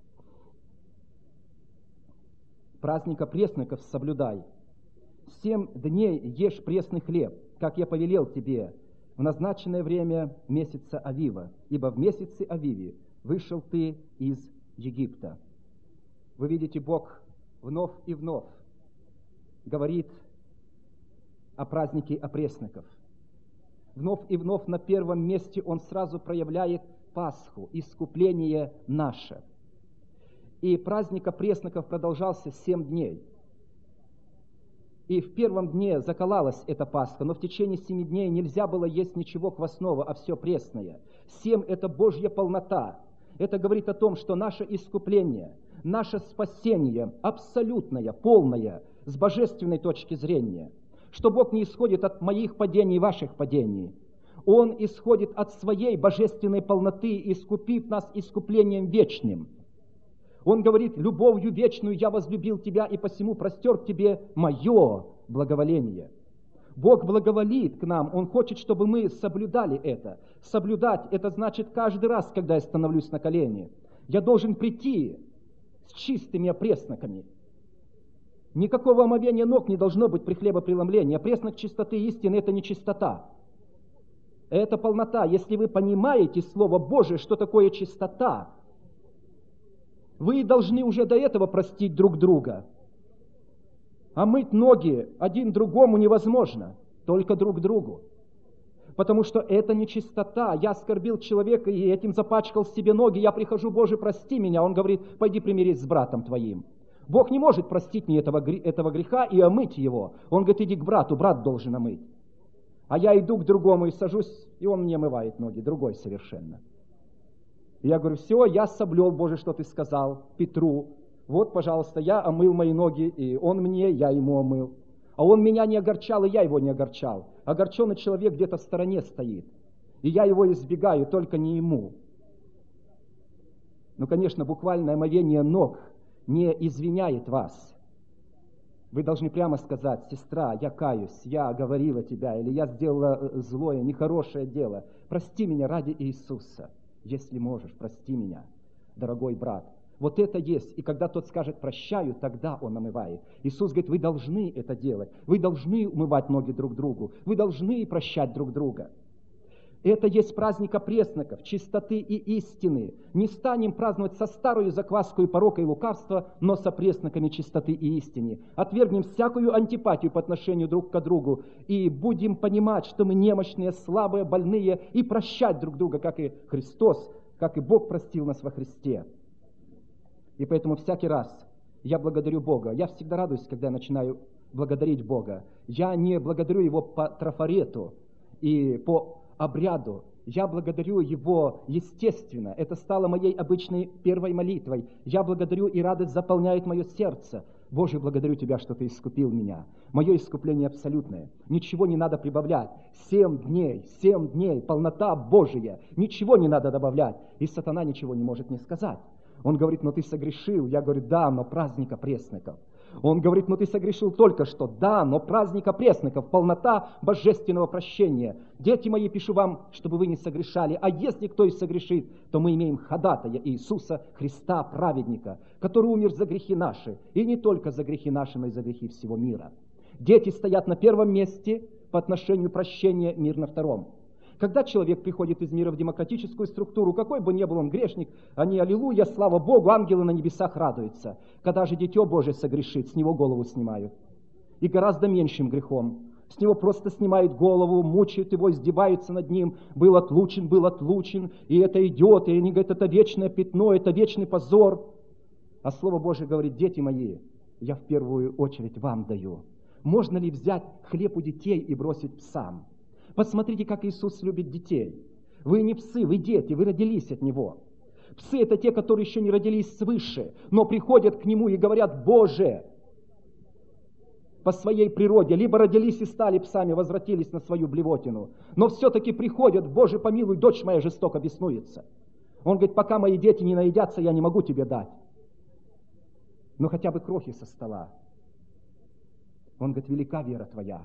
Праздника пресников соблюдай. 7 дней ешь пресный хлеб, как я повелел тебе, в назначенное время месяца Авива, ибо в месяце Авиве вышел ты из Египта. Вы видите, Бог вновь и вновь говорит о празднике опресноков. Вновь и вновь на первом месте Он сразу проявляет Пасху, искупление наше. И праздник опресноков продолжался 7 дней. И в первом дне заколалась эта Пасха, но в течение 7 дней нельзя было есть ничего квасного, а все пресное. 7 – это Божья полнота. Это говорит о том, что наше искупление, наше спасение абсолютное, полное, с божественной точки зрения. Что Бог не исходит от моих падений и ваших падений. Он исходит от своей божественной полноты, искупив нас искуплением вечным. Он говорит: любовью вечную я возлюбил тебя, и посему простер к тебе мое благоволение. Бог благоволит к нам, Он хочет, чтобы мы соблюдали это. Соблюдать – это значит каждый раз, когда я становлюсь на колени, я должен прийти с чистыми опресноками. Никакого омовения ног не должно быть при хлебопреломлении. Опреснок чистоты истины – это не чистота. Это полнота. Если вы понимаете Слово Божие, что такое чистота, вы должны уже до этого простить друг друга. А мыть ноги один другому невозможно, только друг другу. Потому что это не чистота. Я оскорбил человека и этим запачкал себе ноги. Я прихожу, Боже, прости меня. Он говорит, пойди примирись с братом твоим. Бог не может простить мне этого греха и омыть его. Он говорит, иди к брату, брат должен омыть. А я иду к другому и сажусь, и он мне омывает ноги, другой совершенно. И я говорю, все, я соблюл, Боже, что ты сказал Петру. Вот, пожалуйста, я омыл мои ноги, и он мне, я ему омыл. А он меня не огорчал, и я его не огорчал. Огорченный человек где-то в стороне стоит. И я его избегаю, только не ему. Ну, конечно, буквальное омовение ног не извиняет вас. Вы должны прямо сказать, сестра, я каюсь, я оговорила тебя, или я сделала злое, нехорошее дело. Прости меня ради Иисуса. Если можешь, прости меня, дорогой брат. Вот это есть. И когда тот скажет «прощаю», тогда он омывает. Иисус говорит, вы должны это делать. Вы должны умывать ноги друг другу. Вы должны прощать друг друга. Это есть праздник опресноков, чистоты и истины. Не станем праздновать со старою закваскою порока и лукавства, но с опресноками чистоты и истины. Отвергнем всякую антипатию по отношению друг к другу и будем понимать, что мы немощные, слабые, больные, и прощать друг друга, как и Христос, как и Бог простил нас во Христе. И поэтому всякий раз я благодарю Бога. Я всегда радуюсь, когда я начинаю благодарить Бога. Я не благодарю Его по трафарету и по обряду. Я благодарю Его естественно. Это стало моей обычной первой молитвой. Я благодарю, и радость заполняет мое сердце. Боже, благодарю Тебя, что Ты искупил меня. Мое искупление абсолютное. Ничего не надо прибавлять. 7 дней, полнота Божия. Ничего не надо добавлять. И сатана ничего не может мне сказать. Он говорит, но ты согрешил. Я говорю, да, но праздник опресноков. Он говорит, но ты согрешил только что. Да, но праздник опресноков, полнота божественного прощения. Дети мои, пишу вам, чтобы вы не согрешали. А если кто и согрешит, то мы имеем ходатая Иисуса Христа, праведника, который умер за грехи наши. И не только за грехи наши, но и за грехи всего мира. Дети стоят на первом месте по отношению прощения, мир на втором. Когда человек приходит из мира в демократическую структуру, какой бы ни был он грешник, они аллилуйя, слава Богу, ангелы на небесах радуются. Когда же дитё Божие согрешит, с него голову снимают. И гораздо меньшим грехом. С него просто снимают голову, мучают его, издеваются над ним. Был отлучен, и это идет, и они говорят, это вечное пятно, это вечный позор. А Слово Божие говорит, дети мои, я в первую очередь вам даю. Можно ли взять хлеб у детей и бросить псам? Посмотрите, как Иисус любит детей. Вы не псы, вы дети, вы родились от Него. Псы – это те, которые еще не родились свыше, но приходят к Нему и говорят, Боже, по своей природе, либо родились и стали псами, возвратились на свою блевотину, но все-таки приходят, Боже, помилуй, дочь моя жестоко беснуется. Он говорит, пока мои дети не наедятся, я не могу тебе дать. Но хотя бы крохи со стола. Он говорит, велика вера твоя.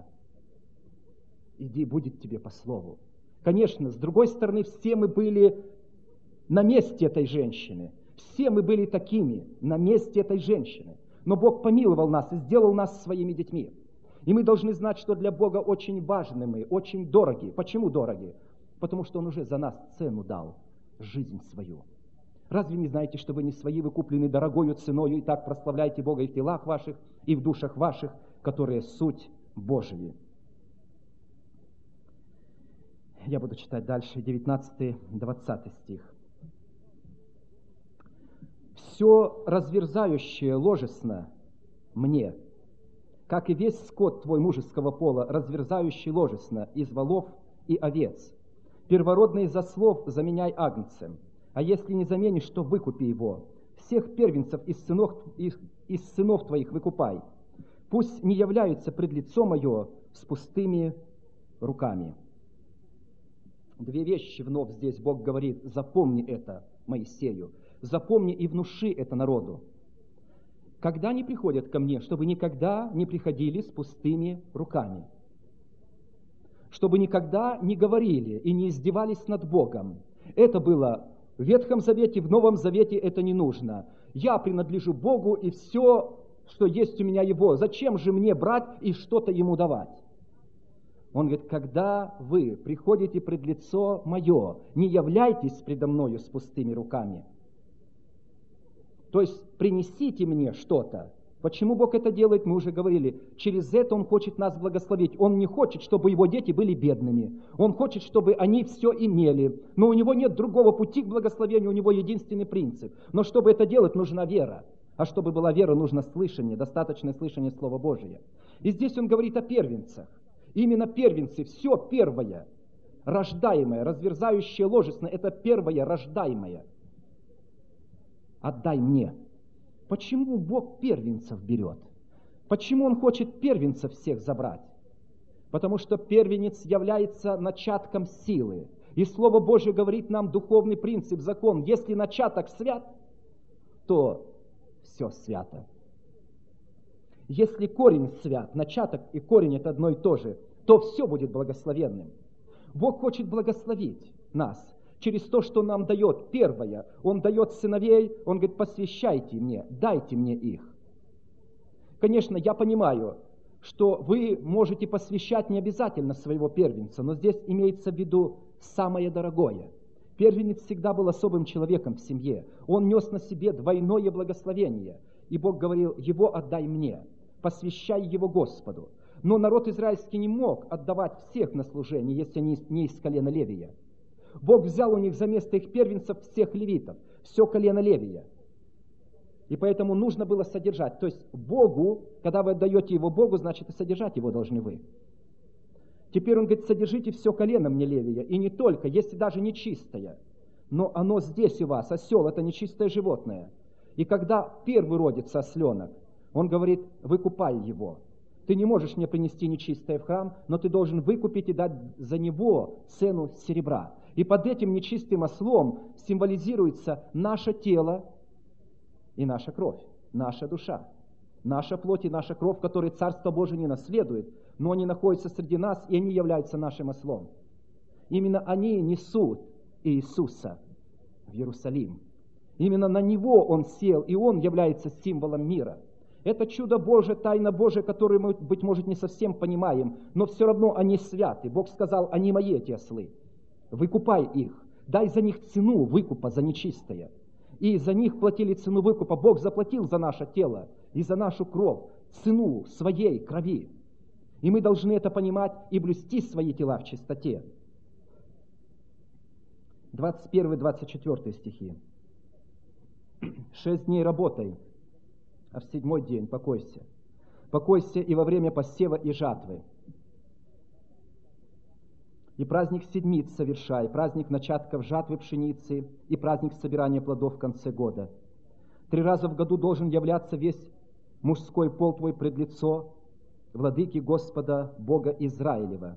Иди, будет тебе по слову. Конечно, с другой стороны, все мы были на месте этой женщины. Все мы были такими на месте этой женщины. Но Бог помиловал нас и сделал нас своими детьми. И мы должны знать, что для Бога очень важны мы, очень дороги. Почему дороги? Потому что Он уже за нас цену дал, жизнь свою. Разве не знаете, что вы не свои, вы куплены дорогою ценою, и так прославляете Бога и в телах ваших, и в душах ваших, которые суть Божии? Я буду читать дальше, 19-20 стих. «Все разверзающее ложесно мне, как и весь скот твой мужеского пола, разверзающий ложесно из волов и овец. Первородный из ослов заменяй агнцем, а если не заменишь, то выкупи его. Всех первенцев из сынов твоих выкупай. Пусть не являются пред лицо мое с пустыми руками». Две вещи вновь здесь Бог говорит, запомни это Моисею, запомни и внуши это народу. Когда они приходят ко мне, чтобы никогда не приходили с пустыми руками. чтобы никогда не говорили и не издевались над Богом. Это было в Ветхом Завете, в Новом Завете это не нужно. Я принадлежу Богу, и все, что есть у меня Его. Зачем же мне брать и что-то Ему давать? Он говорит, когда вы приходите пред лицо Мое, не являйтесь предо Мною с пустыми руками. То есть принесите мне что-то. Почему Бог это делает, мы уже говорили. Через это Он хочет нас благословить. Он не хочет, чтобы Его дети были бедными. Он хочет, чтобы они все имели. Но у Него нет другого пути к благословению, у Него единственный принцип. Но чтобы это делать, нужна вера. А чтобы была вера, нужно слышание, достаточное слышание Слова Божия. И здесь Он говорит о первенцах. Именно первенцы, все первое, рождаемое, разверзающее ложество, это первое рождаемое. Отдай мне. Почему Бог первенцев берет? Почему Он хочет первенцев всех забрать? Потому что первенец является начатком силы. И Слово Божье говорит нам духовный принцип, закон. Если начаток свят, то все свято. Если корень свят, начаток и корень это одно и то же, то все будет благословенным. Бог хочет благословить нас через то, что нам дает. Первое, Он дает сыновей, Он говорит, посвящайте мне, дайте мне их. Конечно, я понимаю, что вы можете посвящать не обязательно своего первенца, но здесь имеется в виду самое дорогое. Первенец всегда был особым человеком в семье. Он нес на себе двойное благословение. И Бог говорил, его отдай мне, посвящай его Господу. Но народ израильский не мог отдавать всех на служение, если они не из колена Левия. Бог взял у них за место их первенцев всех левитов, все колено Левия. И поэтому нужно было содержать. То есть Богу, когда вы отдаете его Богу, значит и содержать его должны вы. Теперь он говорит, содержите все колено мне Левия. И не только, если даже нечистое, но оно здесь у вас. Осел – это нечистое животное. И когда первый родится осленок, он говорит, выкупай его. Ты не можешь мне принести нечистое в храм, но ты должен выкупить и дать за него цену серебра. И под этим нечистым ослом символизируется наше тело и наша кровь, наша душа, наша плоть и наша кровь, которые Царство Божие не наследует, но они находятся среди нас, и они являются нашим ослом. Именно они несут Иисуса в Иерусалим. Именно на Него Он сел, и Он является символом мира. Это чудо Божие, тайна Божия, которую мы, быть может, не совсем понимаем, но все равно они святы. Бог сказал, они мои, эти ослы. Выкупай их, дай за них цену выкупа за нечистое. И за них платили цену выкупа. Бог заплатил за наше тело и за нашу кровь цену своей крови. И мы должны это понимать и блюсти свои тела в чистоте. 21-24 стихи. 6 дней работай, а в 7-й день покойся. Покойся и во время посева и жатвы. И праздник седмиц совершай, праздник начатков жатвы пшеницы и праздник собирания плодов в конце года. 3 раза в году должен являться весь мужской пол твой пред лицо владыки Господа Бога Израилева.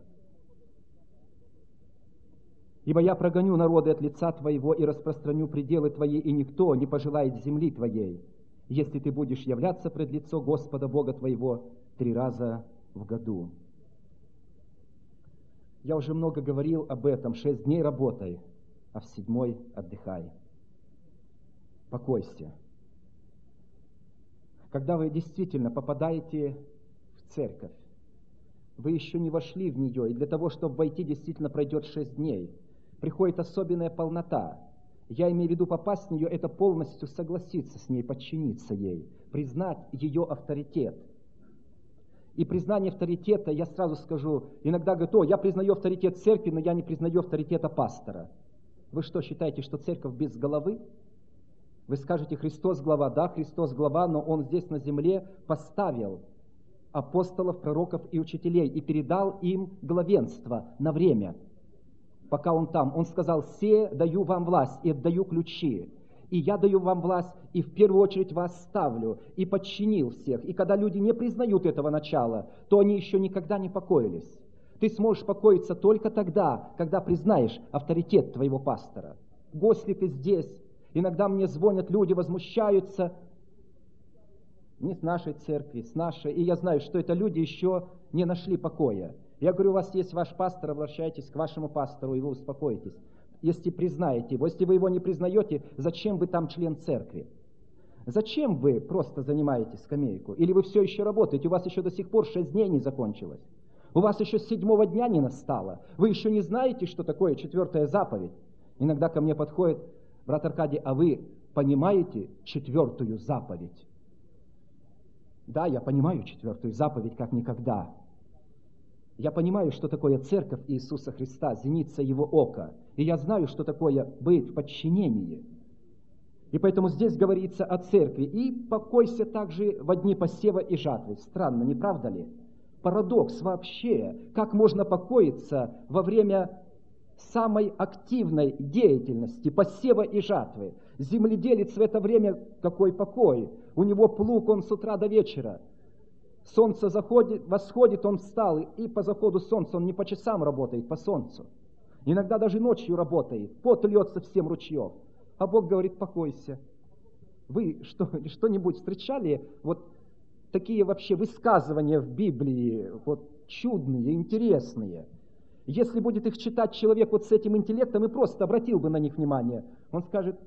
Ибо я прогоню народы от лица твоего и распространю пределы твои, и никто не пожелает земли твоей, если ты будешь являться пред лицо Господа Бога твоего 3 раза в году. Я уже много говорил об этом. 6 дней работай, а в 7-й отдыхай. Покойся. Когда вы действительно попадаете в церковь, вы еще не вошли в нее, и для того, чтобы войти, действительно пройдет 6 дней. Приходит особенная полнота. Я имею в виду попасть в нее, это полностью согласиться с ней, подчиниться ей, признать ее авторитет. И признание авторитета, я сразу скажу, иногда говорят, я признаю авторитет церкви, но я не признаю авторитета пастора. Вы что, считаете, что церковь без головы? Вы скажете, Христос глава, да, Христос глава, но Он здесь на земле поставил апостолов, пророков и учителей и передал им главенство на время, пока Он там. Он сказал, «Се даю вам власть и отдаю ключи». И я даю вам власть, и в первую очередь вас ставлю, и подчинил всех. И когда люди не признают этого начала, то они еще никогда не покоились. Ты сможешь покоиться только тогда, когда признаешь авторитет твоего пастора. Гость ли ты здесь? Иногда мне звонят люди, возмущаются. Не с нашей церкви, с нашей. И я знаю, что это люди еще не нашли покоя. Я говорю, у вас есть ваш пастор, обращайтесь к вашему пастору, и вы успокоитесь. Если признаете его, если вы его не признаете, зачем вы там член церкви? Зачем вы просто занимаете скамейку? Или вы все еще работаете, у вас еще до сих пор 6 дней не закончилось? У вас еще 7-го дня не настало? Вы еще не знаете, что такое 4-я заповедь? Иногда ко мне подходит: брат Аркадий, а вы понимаете 4-ю заповедь? Да, я понимаю 4-ю заповедь как никогда. Я понимаю, что такое церковь Иисуса Христа, зеница Его ока. И я знаю, что такое быть в подчинении. И поэтому здесь говорится о церкви. И покойся также во дни посева и жатвы. Странно, не правда ли? Парадокс вообще. Как можно покоиться во время самой активной деятельности, посева и жатвы? Земледелец в это время какой покой? У него плуг, он с утра до вечера. Солнце восходит, он встал, и по заходу солнца он не по часам работает, по солнцу. Иногда даже ночью работает, пот льется в 7 ручьев. А Бог говорит: покойся. Вы что-нибудь встречали вот такие вообще высказывания в Библии, вот чудные, интересные? Если будет их читать человек вот с этим интеллектом и просто обратил бы на них внимание, он скажет: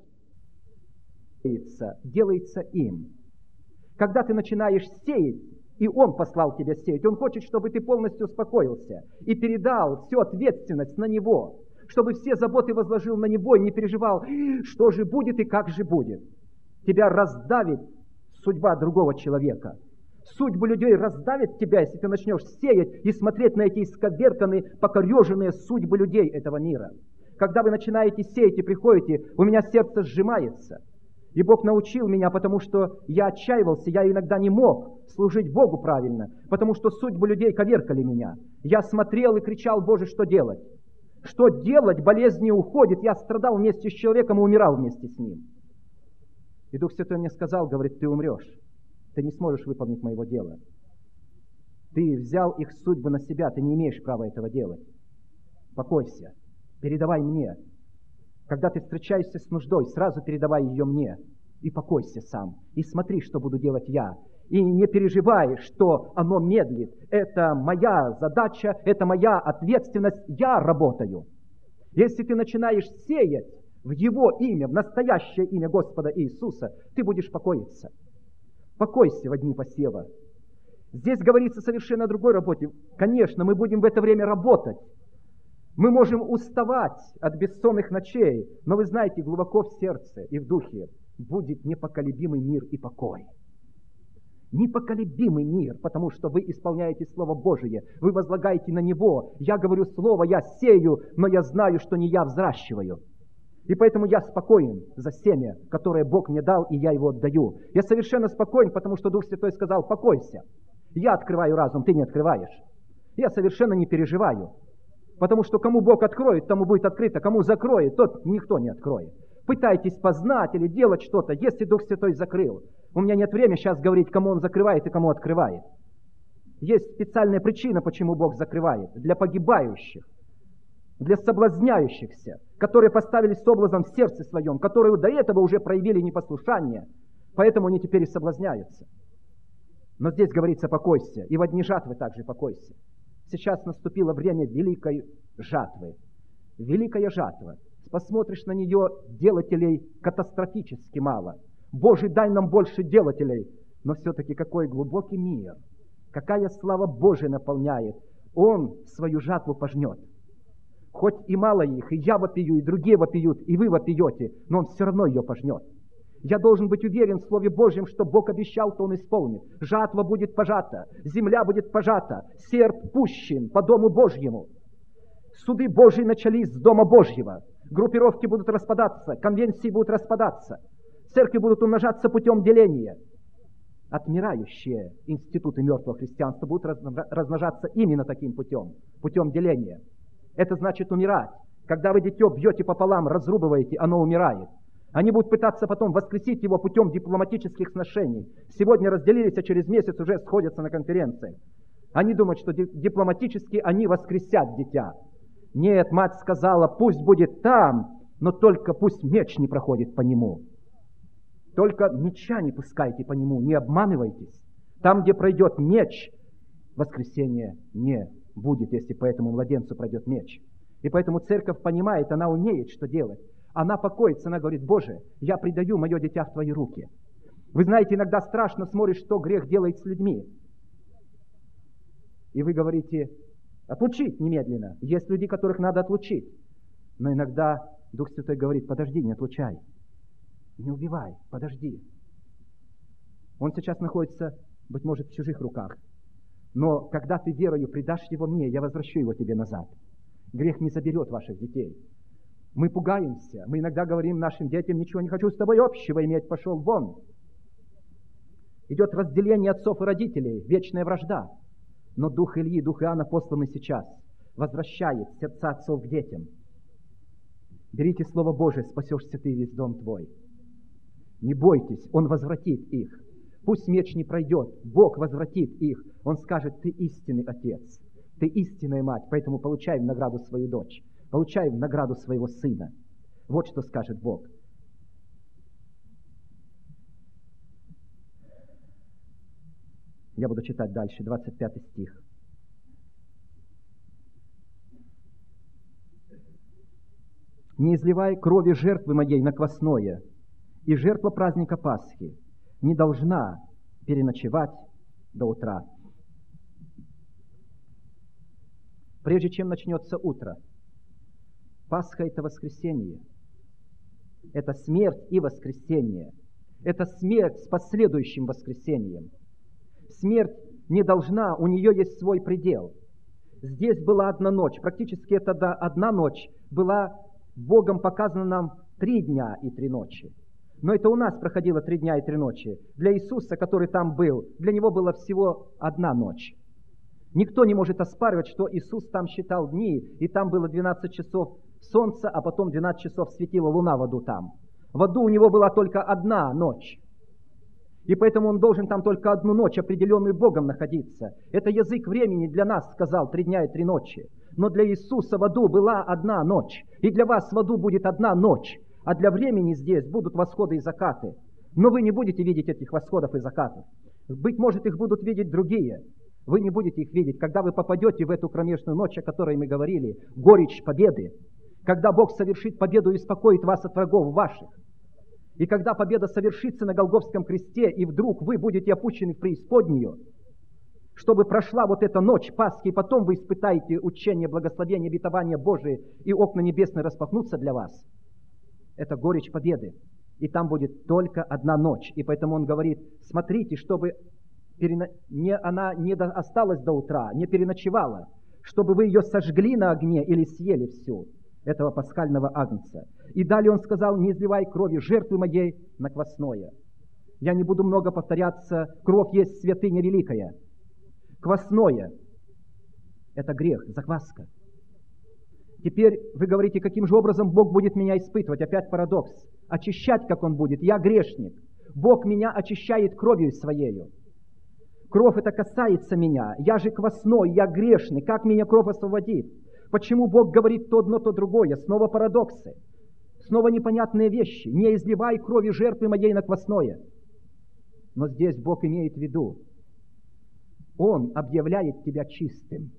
делается им. Когда ты начинаешь сеять, и Он послал тебя сеять, Он хочет, чтобы ты полностью успокоился и передал всю ответственность на Него, чтобы все заботы возложил на Него и не переживал, что же будет и как же будет. Тебя раздавит судьба другого человека. Судьбы людей раздавит тебя, если ты начнешь сеять и смотреть на эти исковерканные, покореженные судьбы людей этого мира. Когда вы начинаете сеять и приходите, у меня сердце сжимается. И Бог научил меня, потому что я отчаивался, я иногда не мог служить Богу правильно, потому что судьбы людей коверкали меня. Я смотрел и кричал: Боже, что делать? Что делать? Болезнь не уходит. Я страдал вместе с человеком и умирал вместе с ним. И Дух Святой мне сказал, говорит: ты умрешь. Ты не сможешь выполнить моего дела. Ты взял их судьбу на себя, ты не имеешь права этого делать. Покойся, передавай мне. Когда ты встречаешься с нуждой, сразу передавай ее мне. И покойся сам. И смотри, что буду делать я. И не переживай, что оно медлит. Это моя задача, это моя ответственность. Я работаю. Если ты начинаешь сеять в Его имя, в настоящее имя Господа Иисуса, ты будешь покоиться. Покойся во дни посева. Здесь говорится совершенно о другой работе. Конечно, мы будем в это время работать. Мы можем уставать от бессонных ночей, но вы знаете, глубоко в сердце и в духе будет непоколебимый мир и покой. Непоколебимый мир, потому что вы исполняете Слово Божие, вы возлагаете на Него. Я говорю Слово, я сею, но я знаю, что не я взращиваю. И поэтому я спокоен за семя, которое Бог мне дал, и я его отдаю. Я совершенно спокоен, потому что Дух Святой сказал: покойся. Я открываю разум, ты не открываешь. Я совершенно не переживаю. Потому что кому Бог откроет, тому будет открыто. Кому закроет, тот никто не откроет. Пытайтесь познать или делать что-то, если Дух Святой закрыл. У меня нет времени сейчас говорить, кому Он закрывает и кому открывает. Есть специальная причина, почему Бог закрывает. Для погибающих, для соблазняющихся, которые поставили соблазн в сердце своем, которые до этого уже проявили непослушание. Поэтому они теперь и соблазняются. Но здесь говорится: покойся. И во дни жатвы также покойся. Сейчас наступило время великой жатвы. Великая жатва. Посмотришь на нее, делателей катастрофически мало. Боже, дай нам больше делателей. Но все-таки какой глубокий мир. Какая слава Божия наполняет. Он свою жатву пожнет. Хоть и мало их, и я вопию, и другие вопиют, и вы вопиете, но Он все равно ее пожнет. Я должен быть уверен в Слове Божьем, что Бог обещал, то Он исполнит. Жатва будет пожата, земля будет пожата, серп пущен по Дому Божьему. Суды Божьи начались с Дома Божьего. Группировки будут распадаться, конвенции будут распадаться, церкви будут умножаться путем деления. Отмирающие институты мертвого христианства будут размножаться именно таким путем, путем деления. Это значит умирать. Когда вы дитё бьете пополам, разрубываете, оно умирает. Они будут пытаться потом воскресить его путем дипломатических сношений. Сегодня разделились, а через месяц уже сходятся на конференции. Они думают, что дипломатически они воскресят дитя. Нет, мать сказала: пусть будет там, но только пусть меч не проходит по нему. Только меча не пускайте по нему, не обманывайтесь. Там, где пройдет меч, воскресения не будет, если по этому младенцу пройдет меч. И поэтому церковь понимает, она умеет, что делать. Она покоится, она говорит: Боже, я предаю мое дитя в Твои руки. Вы знаете, иногда страшно смотришь, что грех делает с людьми. И вы говорите: отлучить немедленно. Есть люди, которых надо отлучить. Но иногда Дух Святой говорит: подожди, не отлучай. Не убивай, подожди. Он сейчас находится, быть может, в чужих руках. Но когда ты верою предашь его мне, я возвращу его тебе назад. Грех не заберет ваших детей. Мы пугаемся. Мы иногда говорим нашим детям: ничего не хочу с тобой общего иметь, пошел вон. Идет разделение отцов и родителей, вечная вражда. Но дух Ильи, дух Иоанна, посланный сейчас, возвращает сердца отцов к детям. Берите Слово Божие, спасешься ты и весь дом твой. Не бойтесь, Он возвратит их. Пусть меч не пройдет, Бог возвратит их. Он скажет: ты истинный отец, ты истинная мать, поэтому получай в награду свою дочь, получай в награду своего сына. Вот что скажет Бог. Я буду читать дальше, 25 стих. «Не изливай крови жертвы моей на квасное, и жертва праздника Пасхи не должна переночевать до утра». Прежде чем начнется утро, Пасха — это воскресенье, это смерть и воскресенье, это смерть с последующим воскресением. Смерть не должна, у нее есть свой предел. Здесь была одна ночь, практически это одна ночь была Богом показана нам 3 дня и 3 ночи. Но это у нас проходило 3 дня и 3 ночи. Для Иисуса, который там был, для Него было всего 1 ночь. Никто не может оспаривать, что Иисус там считал дни, и там было 12 часов солнца, а потом 12 часов светила луна в аду там. В аду у Него была только 1 ночь. И поэтому Он должен там только 1 ночь, определенную Богом, находиться. Это язык времени для нас, сказал, 3 дня и 3 ночи. Но для Иисуса в аду была 1 ночь. И для вас в аду будет 1 ночь. А для времени здесь будут восходы и закаты. Но вы не будете видеть этих восходов и закатов. Быть может, их будут видеть другие. Вы не будете их видеть. Когда вы попадете в эту кромешную ночь, о которой мы говорили, горечь победы, когда Бог совершит победу и успокоит вас от врагов ваших, и когда победа совершится на Голгофском кресте, и вдруг вы будете опущены в преисподнюю, чтобы прошла вот эта ночь Пасхи, и потом вы испытаете учение, благословение, обетование Божие, и окна небесные распахнутся для вас. Это горечь победы. И там будет только 1 ночь. И поэтому Он говорит: смотрите, чтобы она не осталась до утра, не переночевала, чтобы вы ее сожгли на огне или съели всю, этого пасхального агнца. И далее Он сказал: не изливай крови жертвы моей на квасное. Я не буду много повторяться, кровь есть святыня великая. Квасное — это грех, закваска. Теперь вы говорите: каким же образом Бог будет меня испытывать? Опять парадокс. Очищать, как Он будет? Я грешник. Бог меня очищает кровью Своею. Кровь это касается меня. Я же квасной, я грешный. Как меня кровь освободит? Почему Бог говорит то одно, то другое? Снова парадоксы. Снова непонятные вещи. Не изливай крови жертвы моей на квасное. Но здесь Бог имеет в виду: Он объявляет тебя чистым.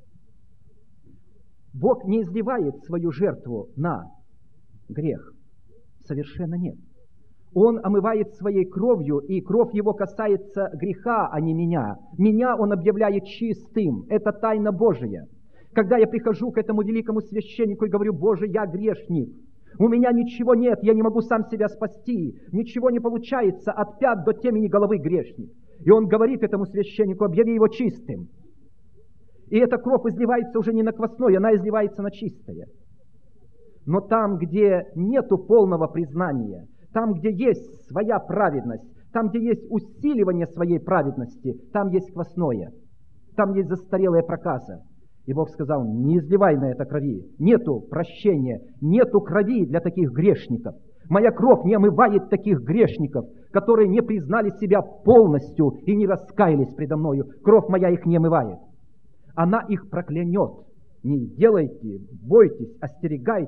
Бог не изливает свою жертву на грех. Совершенно нет. Он омывает своей кровью, и кровь Его касается греха, а не меня. Меня Он объявляет чистым. Это тайна Божия. Когда я прихожу к этому великому священнику и говорю: Боже, я грешник, у меня ничего нет, я не могу сам себя спасти, ничего не получается, от пят до темени головы грешник. И он говорит этому священнику: объяви его чистым. И эта кровь изливается уже не на квасное, она изливается на чистое. Но там, где нету полного признания, там, где есть своя праведность, там, где есть усиливание своей праведности, там есть квасное, там есть застарелая проказа. И Бог сказал: не изливай на это крови. Нету прощения, нету крови для таких грешников. Моя кровь не омывает таких грешников, которые не признали себя полностью и не раскаялись предо мною. Кровь моя их не омывает. Она их проклянет. Не делайте, бойтесь, остерегайтесь.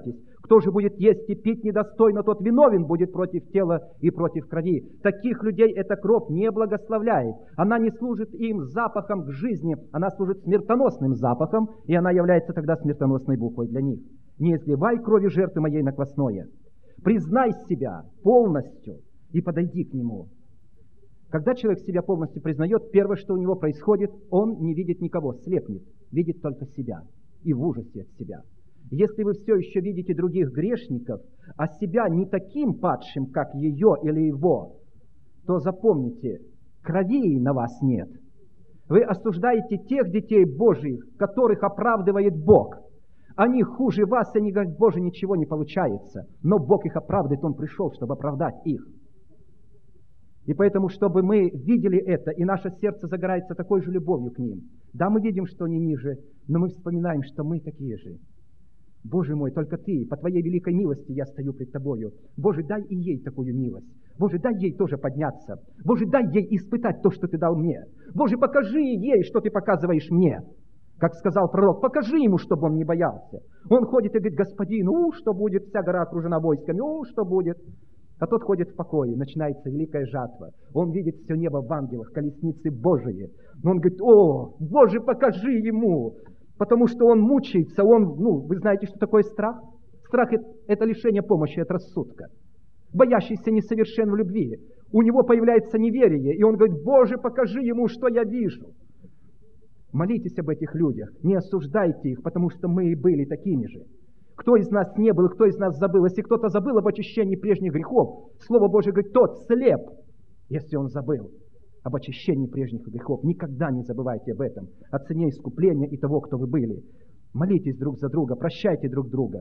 Кто же будет есть и пить недостойно, тот виновен будет против тела и против крови. Таких людей эта кровь не благословляет. Она не служит им запахом к жизни, она служит смертоносным запахом, и она является тогда смертоносной буквой для них. Не изливай крови жертвы моей на квасное. Признай себя полностью и подойди к нему. Когда человек себя полностью признает, первое, что у него происходит, он не видит никого, слепнет, видит только себя и в ужасе от себя. Если вы все еще видите других грешников, а себя не таким падшим, как ее или его, то запомните, крови на вас нет. Вы осуждаете тех детей Божьих, которых оправдывает Бог. Они хуже вас, и они говорят: Боже, ничего не получается. Но Бог их оправдывает, Он пришел, чтобы оправдать их. И поэтому, чтобы мы видели это, и наше сердце загорается такой же любовью к ним. Да, мы видим, что они ниже, но мы вспоминаем, что мы такие же. Боже мой, только Ты, по Твоей великой милости я стою пред Тобою. Боже, дай и ей такую милость. Боже, дай ей тоже подняться. Боже, дай ей испытать то, что Ты дал мне. Боже, покажи ей, что Ты показываешь мне. Как сказал пророк, покажи ему, чтобы он не боялся. Он ходит и говорит: Господин, что будет, вся гора окружена войсками, что будет. А тот ходит в покое, начинается великая жатва. Он видит все небо в ангелах, колесницы Божии. Но он говорит: Боже, покажи ему. Потому что он мучается, вы знаете, что такое страх? Страх – это лишение помощи от рассудка. Боящийся несовершен в любви. У него появляется неверие, и он говорит: Боже, покажи ему, что я вижу. Молитесь об этих людях, не осуждайте их, потому что мы и были такими же. Кто из нас не был, кто из нас забыл? Если кто-то забыл об очищении прежних грехов, Слово Божие говорит: тот слеп, если он забыл об очищении прежних грехов. Никогда не забывайте об этом, о цене искупления и того, кто вы были. Молитесь друг за друга, прощайте друг друга.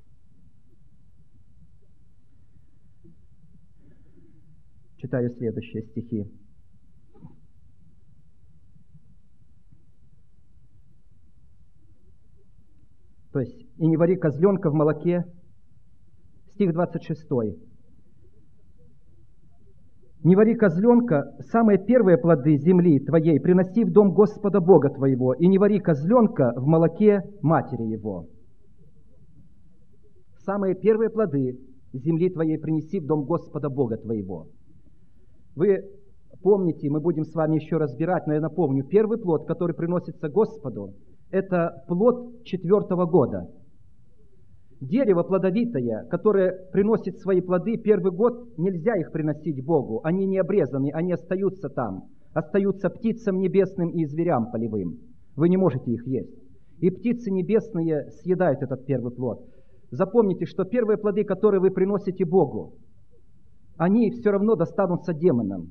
Читаю следующие стихи. То есть, и не вари козленка в молоке. Стих 26. Не вари козленка, самые первые плоды земли твоей приноси в дом Господа Бога твоего, и не вари козленка в молоке матери его. Самые первые плоды земли твоей принеси в дом Господа Бога твоего. Вы помните, мы будем с вами еще разбирать, но я напомню, первый плод, который приносится Господу, это плод 4-го года. Дерево плодовитое, которое приносит свои плоды первый год, нельзя их приносить Богу. Они не обрезаны, они остаются там. Остаются птицам небесным и зверям полевым. Вы не можете их есть. И птицы небесные съедают этот первый плод. Запомните, что первые плоды, которые вы приносите Богу, они все равно достанутся демонам.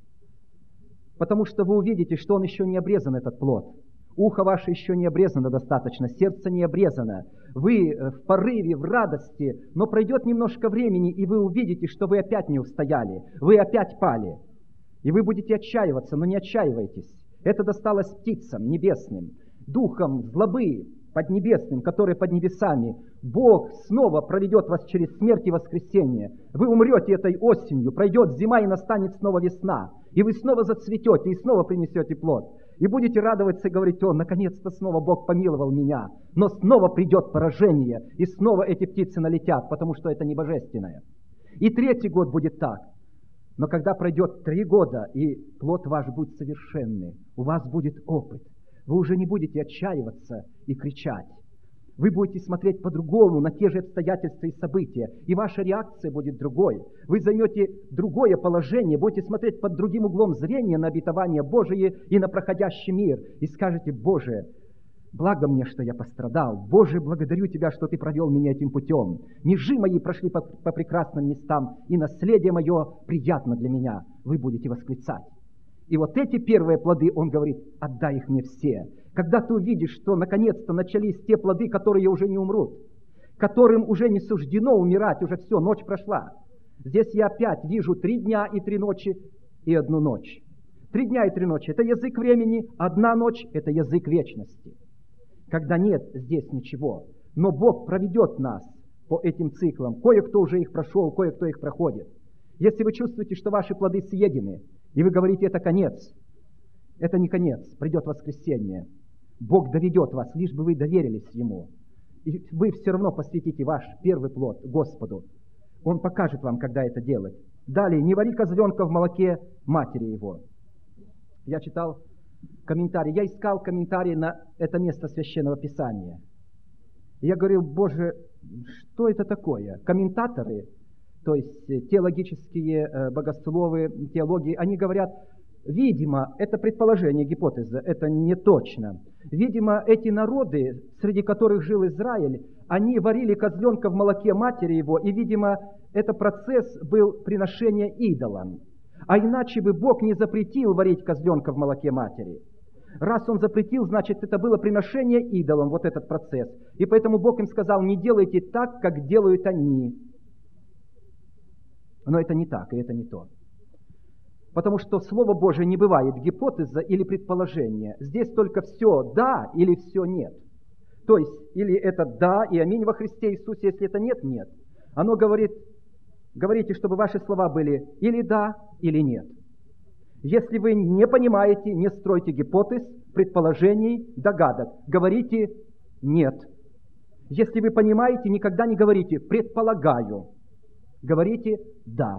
Потому что вы увидите, что он еще не обрезан, этот плод. Ухо ваше еще не обрезано достаточно, сердце не обрезано. Вы в порыве, в радости, но пройдет немножко времени, и вы увидите, что вы опять не устояли, вы опять пали. И вы будете отчаиваться, но не отчаивайтесь. Это досталось птицам небесным, духам злобы поднебесным, которые под небесами. Бог снова проведет вас через смерть и воскресение. Вы умрете этой осенью, пройдет зима и настанет снова весна. И вы снова зацветете и снова принесете плод. И будете радоваться и говорить: наконец-то снова Бог помиловал меня. Но снова придет поражение, и снова эти птицы налетят, потому что это не божественное. И 3-й год будет так. Но когда пройдет 3 года, и плод ваш будет совершенный, у вас будет опыт, вы уже не будете отчаиваться и кричать. Вы будете смотреть по-другому на те же обстоятельства и события, и ваша реакция будет другой. Вы займете другое положение, будете смотреть под другим углом зрения на обетование Божие и на проходящий мир, и скажете: Боже, благо мне, что я пострадал. Боже, благодарю Тебя, что Ты провел меня этим путем. Межи мои прошли по прекрасным местам, и наследие мое приятно для меня. Вы будете восклицать. И вот эти первые плоды, он говорит: отдай их мне все. Когда ты увидишь, что наконец-то начались те плоды, которые уже не умрут, которым уже не суждено умирать, уже все, ночь прошла. Здесь я опять вижу 3 дня и 3 ночи и 1 ночь. 3 дня и 3 ночи – это язык времени, 1 ночь – это язык вечности. Когда нет здесь ничего, но Бог проведет нас по этим циклам. Кое-кто уже их прошел, кое-кто их проходит. Если вы чувствуете, что ваши плоды съедены, и вы говорите: это конец, это не конец, придет воскресенье. Бог доведет вас, лишь бы вы доверились Ему. и вы все равно посвятите ваш первый плод Господу. Он покажет вам, когда это делать. Далее, не вари козленка в молоке матери его. Я читал комментарий, я искал комментарий на это место Священного Писания. Я говорил, Боже, что это такое? Комментаторы, то есть теологические богословы, теологи, они говорят, видимо, это предположение, гипотеза, это не точно. Видимо, эти народы, среди которых жил Израиль, они варили козленка в молоке матери его, и, видимо, этот процесс был приношение идолам. А иначе бы Бог не запретил варить козленка в молоке матери. Раз Он запретил, значит, это было приношение идолам, вот этот процесс. И поэтому Бог им сказал, не делайте так, как делают они. Но это не так, и это не то. Потому что Слово Божие не бывает гипотеза или предположение. Здесь только все «да» или все «нет». То есть, или это «да» и «аминь» во Христе Иисусе, если это «нет», «нет». Оно говорит, говорите, чтобы ваши слова были или «да», или «нет». Если вы не понимаете, не стройте гипотез, предположений, догадок. Говорите «нет». Если вы понимаете, никогда не говорите «предполагаю». Говорите «да».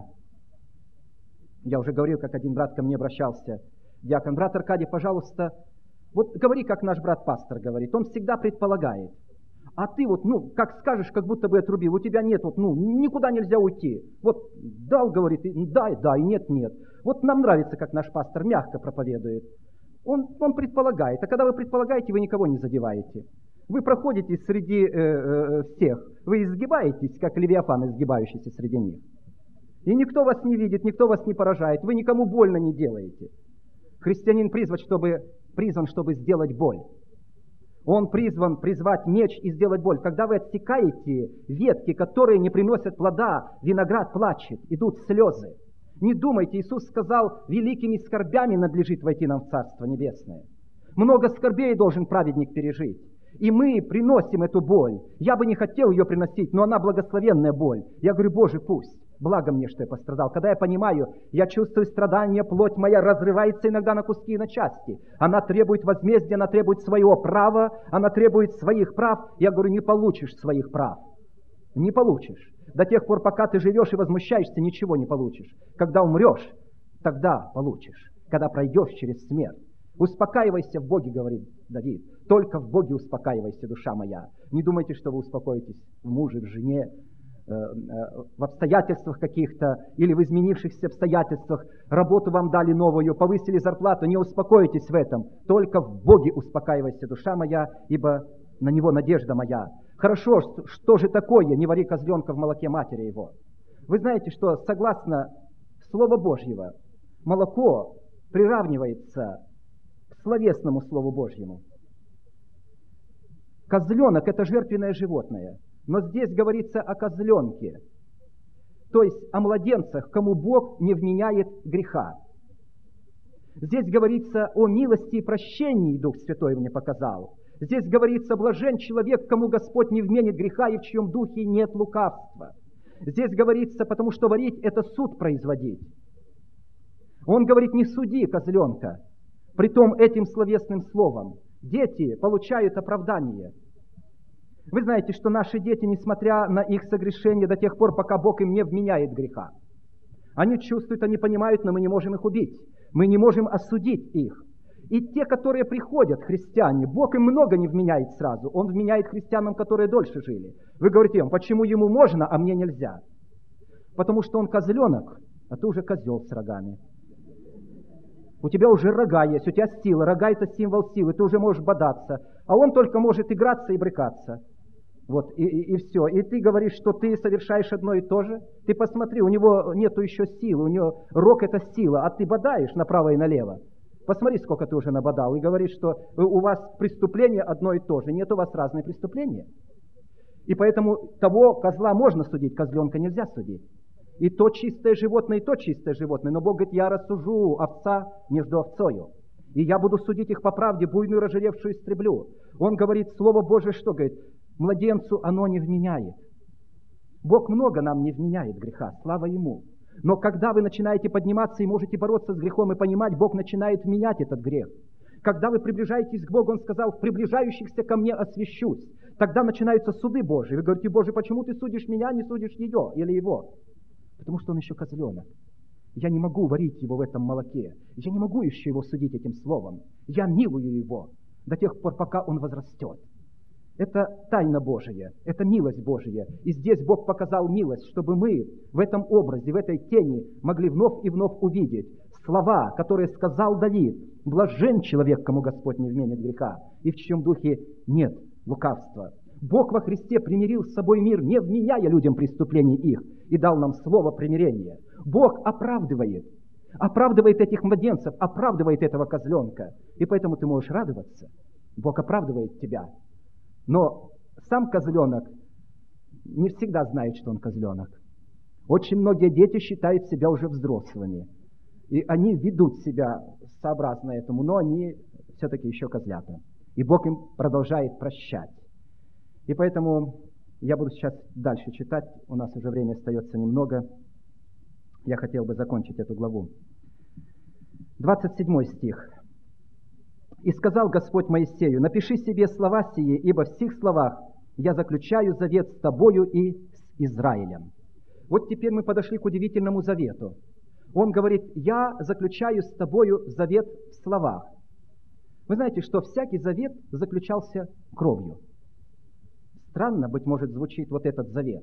Я уже говорил, как один брат ко мне обращался. Диакон, брат Аркадий, пожалуйста, вот говори, как наш брат-пастор говорит. Он всегда предполагает. А ты вот, как скажешь, как будто бы отрубил. У тебя нет, никуда нельзя уйти. Вот дал, говорит, да, и нет, нет. Вот нам нравится, как наш пастор мягко проповедует. Он предполагает. А когда вы предполагаете, вы никого не задеваете. Вы проходите среди всех. Вы изгибаетесь, как левиафан, изгибающийся среди них. И никто вас не видит, никто вас не поражает. Вы никому больно не делаете. Христианин призван, чтобы сделать боль. Он призван призвать меч и сделать боль. Когда вы отсекаете ветки, которые не приносят плода, виноград плачет, идут слезы. Не думайте, Иисус сказал, великими скорбями надлежит войти нам в Царство Небесное. Много скорбей должен праведник пережить. И мы приносим эту боль. Я бы не хотел ее приносить, но она благословенная боль. Я говорю, Боже, пусть. Благо мне, что я пострадал. Когда я понимаю, я чувствую страдания, плоть моя разрывается иногда на куски и на части. Она требует возмездия, она требует своего права, она требует своих прав. Я говорю, не получишь своих прав. Не получишь. До тех пор, пока ты живешь и возмущаешься, ничего не получишь. Когда умрешь, тогда получишь. Когда пройдешь через смерть. Успокаивайся в Боге, говорит Давид. Только в Боге успокаивайся, душа моя. Не думайте, что вы успокоитесь в муже, в жене, в обстоятельствах каких-то или в изменившихся обстоятельствах. Работу вам дали новую, повысили зарплату. Не успокойтесь в этом. Только в Боге успокаивайся, душа моя, ибо на Него надежда моя. Хорошо, что же такое? Не вари козленка в молоке матери его. Вы знаете, что согласно Слову Божьего, молоко приравнивается к словесному Слову Божьему. Козленок – это жертвенное животное. Но здесь говорится о козленке, то есть о младенцах, кому Бог не вменяет греха. Здесь говорится о милости и прощении, Дух Святой мне показал. Здесь говорится, блажен человек, кому Господь не вменит греха и в чьем духе нет лукавства. Здесь говорится, потому что варить – это суд производить. Он говорит, не суди козленка, притом этим словесным словом. Дети получают оправдание. Вы знаете, что наши дети, несмотря на их согрешение, до тех пор, пока Бог им не вменяет греха, они чувствуют, они понимают, но мы не можем их убить. Мы не можем осудить их. И те, которые приходят, христиане, Бог им много не вменяет сразу. Он вменяет христианам, которые дольше жили. Вы говорите им, почему ему можно, а мне нельзя? Потому что он козленок, а ты уже козел с рогами. У тебя уже рога есть, у тебя сила. Рога – это символ силы, ты уже можешь бодаться. А он только может играться и брыкаться. Вот, и все. И ты говоришь, что ты совершаешь одно и то же. Ты посмотри, у него нету еще силы, у него рог – это сила, а ты бодаешь направо и налево. Посмотри, сколько ты уже набодал. И говоришь, что у вас преступление одно и то же. Нет, у вас разные преступления. И поэтому того козла можно судить, козленка нельзя судить. И то чистое животное, и то чистое животное. Но Бог говорит, я рассужу овца между овцою. И я буду судить их по правде, буйную разжиревшую истреблю. Он говорит, Слово Божие что говорит? Младенцу оно не вменяет. Бог много нам не вменяет греха, слава Ему. Но когда вы начинаете подниматься и можете бороться с грехом и понимать, Бог начинает вменять этот грех. Когда вы приближаетесь к Богу, Он сказал, в приближающихся ко мне освящусь. Тогда начинаются суды Божьи. Вы говорите: Боже, почему ты судишь меня, не судишь ее или его? Потому что он еще козленок. Я не могу варить его в этом молоке. Я не могу еще его судить этим словом. Я милую его до тех пор, пока он возрастет. Это тайна Божия, это милость Божия. И здесь Бог показал милость, чтобы мы в этом образе, в этой тени могли вновь и вновь увидеть слова, которые сказал Давид: «Блажен человек, кому Господь не вменит греха, и в чьем духе нет лукавства». Бог во Христе примирил с собой мир, не вменяя людям преступлений их, и дал нам слово примирения. Бог оправдывает этих младенцев, оправдывает этого козленка. И поэтому ты можешь радоваться. Бог оправдывает тебя. Но сам козленок не всегда знает, что он козленок. Очень многие дети считают себя уже взрослыми. И они ведут себя сообразно этому, но они все-таки еще козлята. И Бог им продолжает прощать. И поэтому я буду сейчас дальше читать. У нас уже время остается немного. Я хотел бы закончить эту главу. 27 стих. «И сказал Господь Моисею: напиши себе слова сии, ибо в сих словах я заключаю завет с тобою и с Израилем». Вот теперь мы подошли к удивительному завету. Он говорит: я заключаю с тобою завет в словах. Вы знаете, что всякий завет заключался кровью. Странно, быть может, звучит вот этот завет.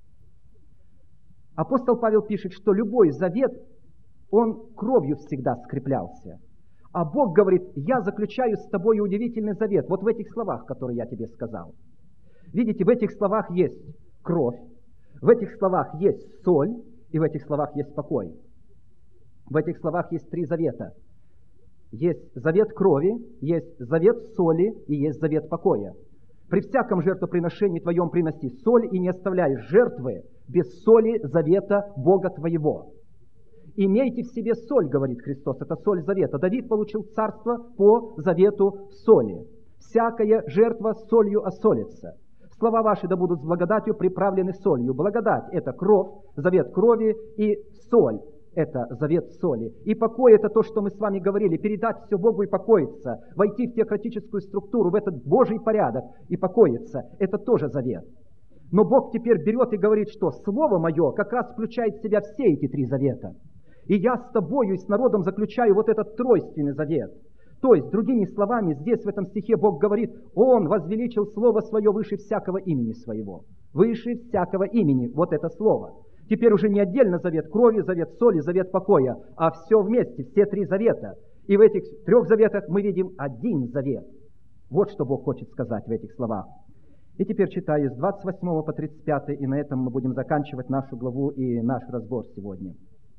Апостол Павел пишет, что любой завет, он кровью всегда скреплялся. А Бог говорит: я заключаю с тобой удивительный завет. Вот в этих словах, которые я тебе сказал. Видите, в этих словах есть кровь, в этих словах есть соль, и в этих словах есть покой. В этих словах есть три завета. Есть завет крови, есть завет соли и есть завет покоя. При всяком жертвоприношении твоем приноси соль, и не оставляй жертвы без соли завета Бога твоего. «Имейте в себе соль», говорит Христос, это соль завета. Давид получил царство по завету соли. «Всякая жертва солью осолится. Слова ваши да будут с благодатью приправлены солью». Благодать – это кровь, завет крови, и соль – это завет соли. И покой – это то, что мы с вами говорили, передать все Богу и покоиться, войти в теократическую структуру, в этот Божий порядок и покоиться – это тоже завет. Но Бог теперь берет и говорит, что Слово Мое как раз включает в себя все эти три завета. И я с тобою и с народом заключаю вот этот тройственный завет. То есть, другими словами, здесь в этом стихе Бог говорит: Он возвеличил Слово Свое выше всякого имени Своего. Выше всякого имени. Вот это Слово. Теперь уже не отдельно завет крови, завет соли, завет покоя, а все вместе, все три завета. И в этих трех заветах мы видим один завет. Вот что Бог хочет сказать в этих словах. И теперь читаю с 28 по 35, и на этом мы будем заканчивать нашу главу и наш разбор сегодня.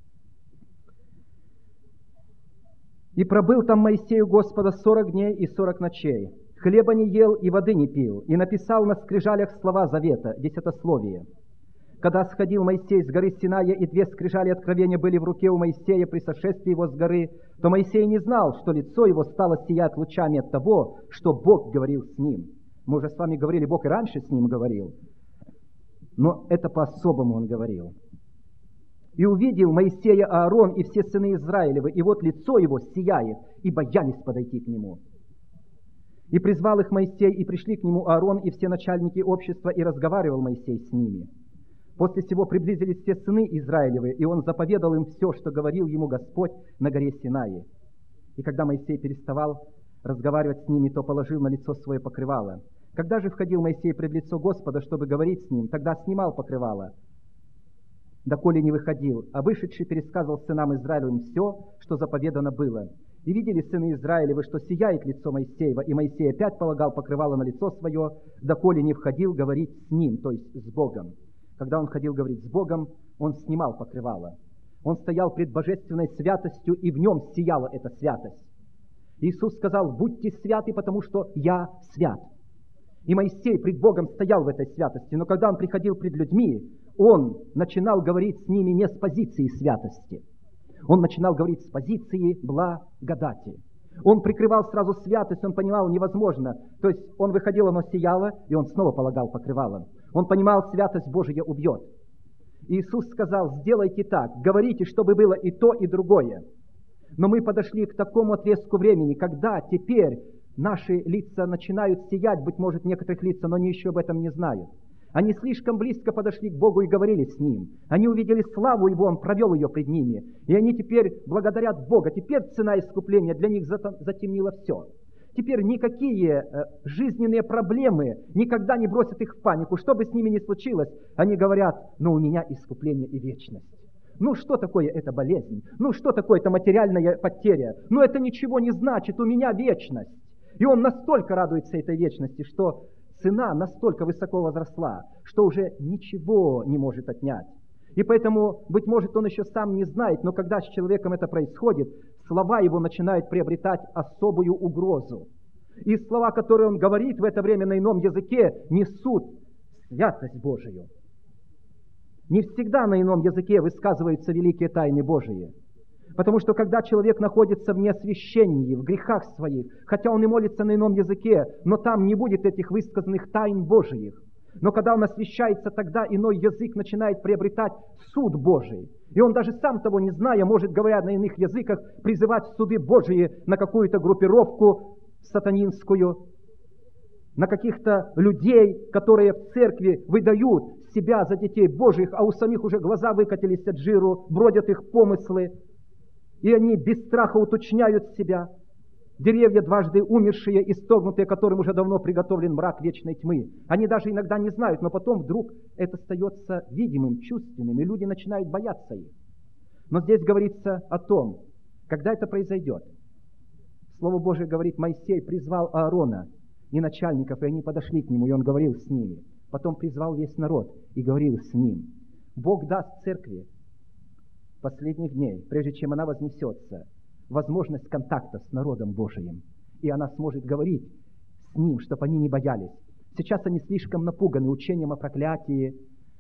«И пробыл там Моисей у Господа 40 дней и 40 ночей. Хлеба не ел и воды не пил, и написал на скрижалях слова завета, десятословие. Когда сходил Моисей с горы Синая, и две скрижали откровения были в руке у Моисея при сошествии его с горы, то Моисей не знал, что лицо его стало сиять лучами от того, что Бог говорил с ним». Мы уже с вами говорили, Бог и раньше с ним говорил, но это по-особому он говорил. «И увидел Моисея Аарон и все сыны Израилевы, и вот лицо его сияет, и боялись подойти к нему. И призвал их Моисей, и пришли к нему Аарон и все начальники общества, и разговаривал Моисей с ними. После сего приблизились все сыны Израилевы, и он заповедал им все, что говорил ему Господь на горе Синае. И когда Моисей переставал разговаривать с ними, то положил на лицо свое покрывало. Когда же входил Моисей пред лицо Господа, чтобы говорить с ним, тогда снимал покрывало, доколе не выходил, а вышедший пересказывал сынам Израилевым все, что заповедано было. И видели сыны Израилевы, что сияет лицо Моисеева, и Моисей опять полагал покрывало на лицо свое, доколе не входил говорить с ним, то есть с Богом. Когда он ходил говорить с Богом, он снимал покрывало. Он стоял пред божественной святостью, и в нем сияла эта святость. Иисус сказал: «Будьте святы, потому что я свят». И Моисей пред Богом стоял в этой святости, но когда он приходил пред людьми, он начинал говорить с ними не с позиции святости. Он начинал говорить с позиции благодати. Он прикрывал сразу святость, он понимал, невозможно. То есть он выходил, оно сияло, и он снова полагал покрывало. Он понимал, святость Божия убьет. Иисус сказал: «Сделайте так, говорите, чтобы было и то, и другое». Но мы подошли к такому отрезку времени, когда теперь наши лица начинают сиять, быть может, некоторых лица, но они еще об этом не знают. Они слишком близко подошли к Богу и говорили с Ним. Они увидели славу Его, Он провел ее пред ними. И они теперь благодарят Бога. Теперь цена искупления для них затемнила все. Теперь никакие жизненные проблемы никогда не бросят их в панику. Что бы с ними ни случилось, они говорят: но у меня искупление и вечность. Ну что такое эта болезнь? Ну что такое эта материальная потеря? Ну это ничего не значит, у меня вечность. И он настолько радуется этой вечности, что цена настолько высоко возросла, что уже ничего не может отнять. И поэтому, быть может, он еще сам не знает, но когда с человеком это происходит, слова его начинают приобретать особую угрозу. И слова, которые он говорит в это время на ином языке, несут святость Божию. Не всегда на ином языке высказываются великие тайны Божии. Потому что когда человек находится в неосвящении, в грехах своих, хотя он и молится на ином языке, но там не будет этих высказанных тайн Божиих. Но когда он освящается, тогда иной язык начинает приобретать суд Божий. И он даже сам того не зная, может, говоря на иных языках, призывать суды Божии на какую-то группировку сатанинскую, на каких-то людей, которые в церкви выдают себя за детей Божьих, а у самих уже глаза выкатились от жиру, бродят их помыслы, и они без страха уточняют себя. Деревья, дважды умершие, исторгнутые, которым уже давно приготовлен мрак вечной тьмы. Они даже иногда не знают, но потом вдруг это остается видимым, чувственным, и люди начинают бояться их. Но здесь говорится о том, когда это произойдет. Слово Божие говорит: Моисей призвал Аарона и начальников, и они подошли к нему, и он говорил с ними. Потом призвал весь народ и говорил с ним. Бог даст церкви последних дней, прежде чем она вознесется, возможность контакта с народом Божиим. И она сможет говорить с ним, чтобы они не боялись. Сейчас они слишком напуганы учением о проклятии,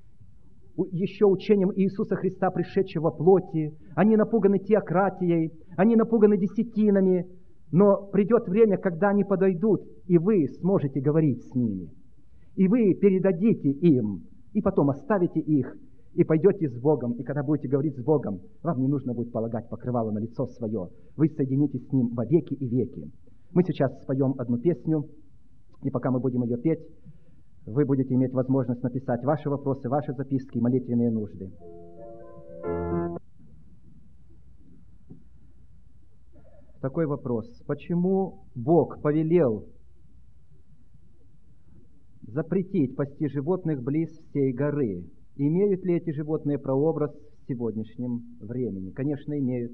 еще учением Иисуса Христа, пришедшего в плоти. Они напуганы теократией, они напуганы десятинами. Но придет время, когда они подойдут, и вы сможете говорить с ними. И вы передадите им, и потом оставите их, и пойдете с Богом. И когда будете говорить с Богом, вам не нужно будет полагать покрывало на лицо свое. Вы соединитесь с Ним во веки и веки. Мы сейчас споем одну песню, и пока мы будем ее петь, вы будете иметь возможность написать ваши вопросы, ваши записки и молитвенные нужды. Такой вопрос. Почему Бог повелел запретить пасти животных близ всей горы? Имеют ли эти животные прообраз в сегодняшнем времени? Конечно, имеют.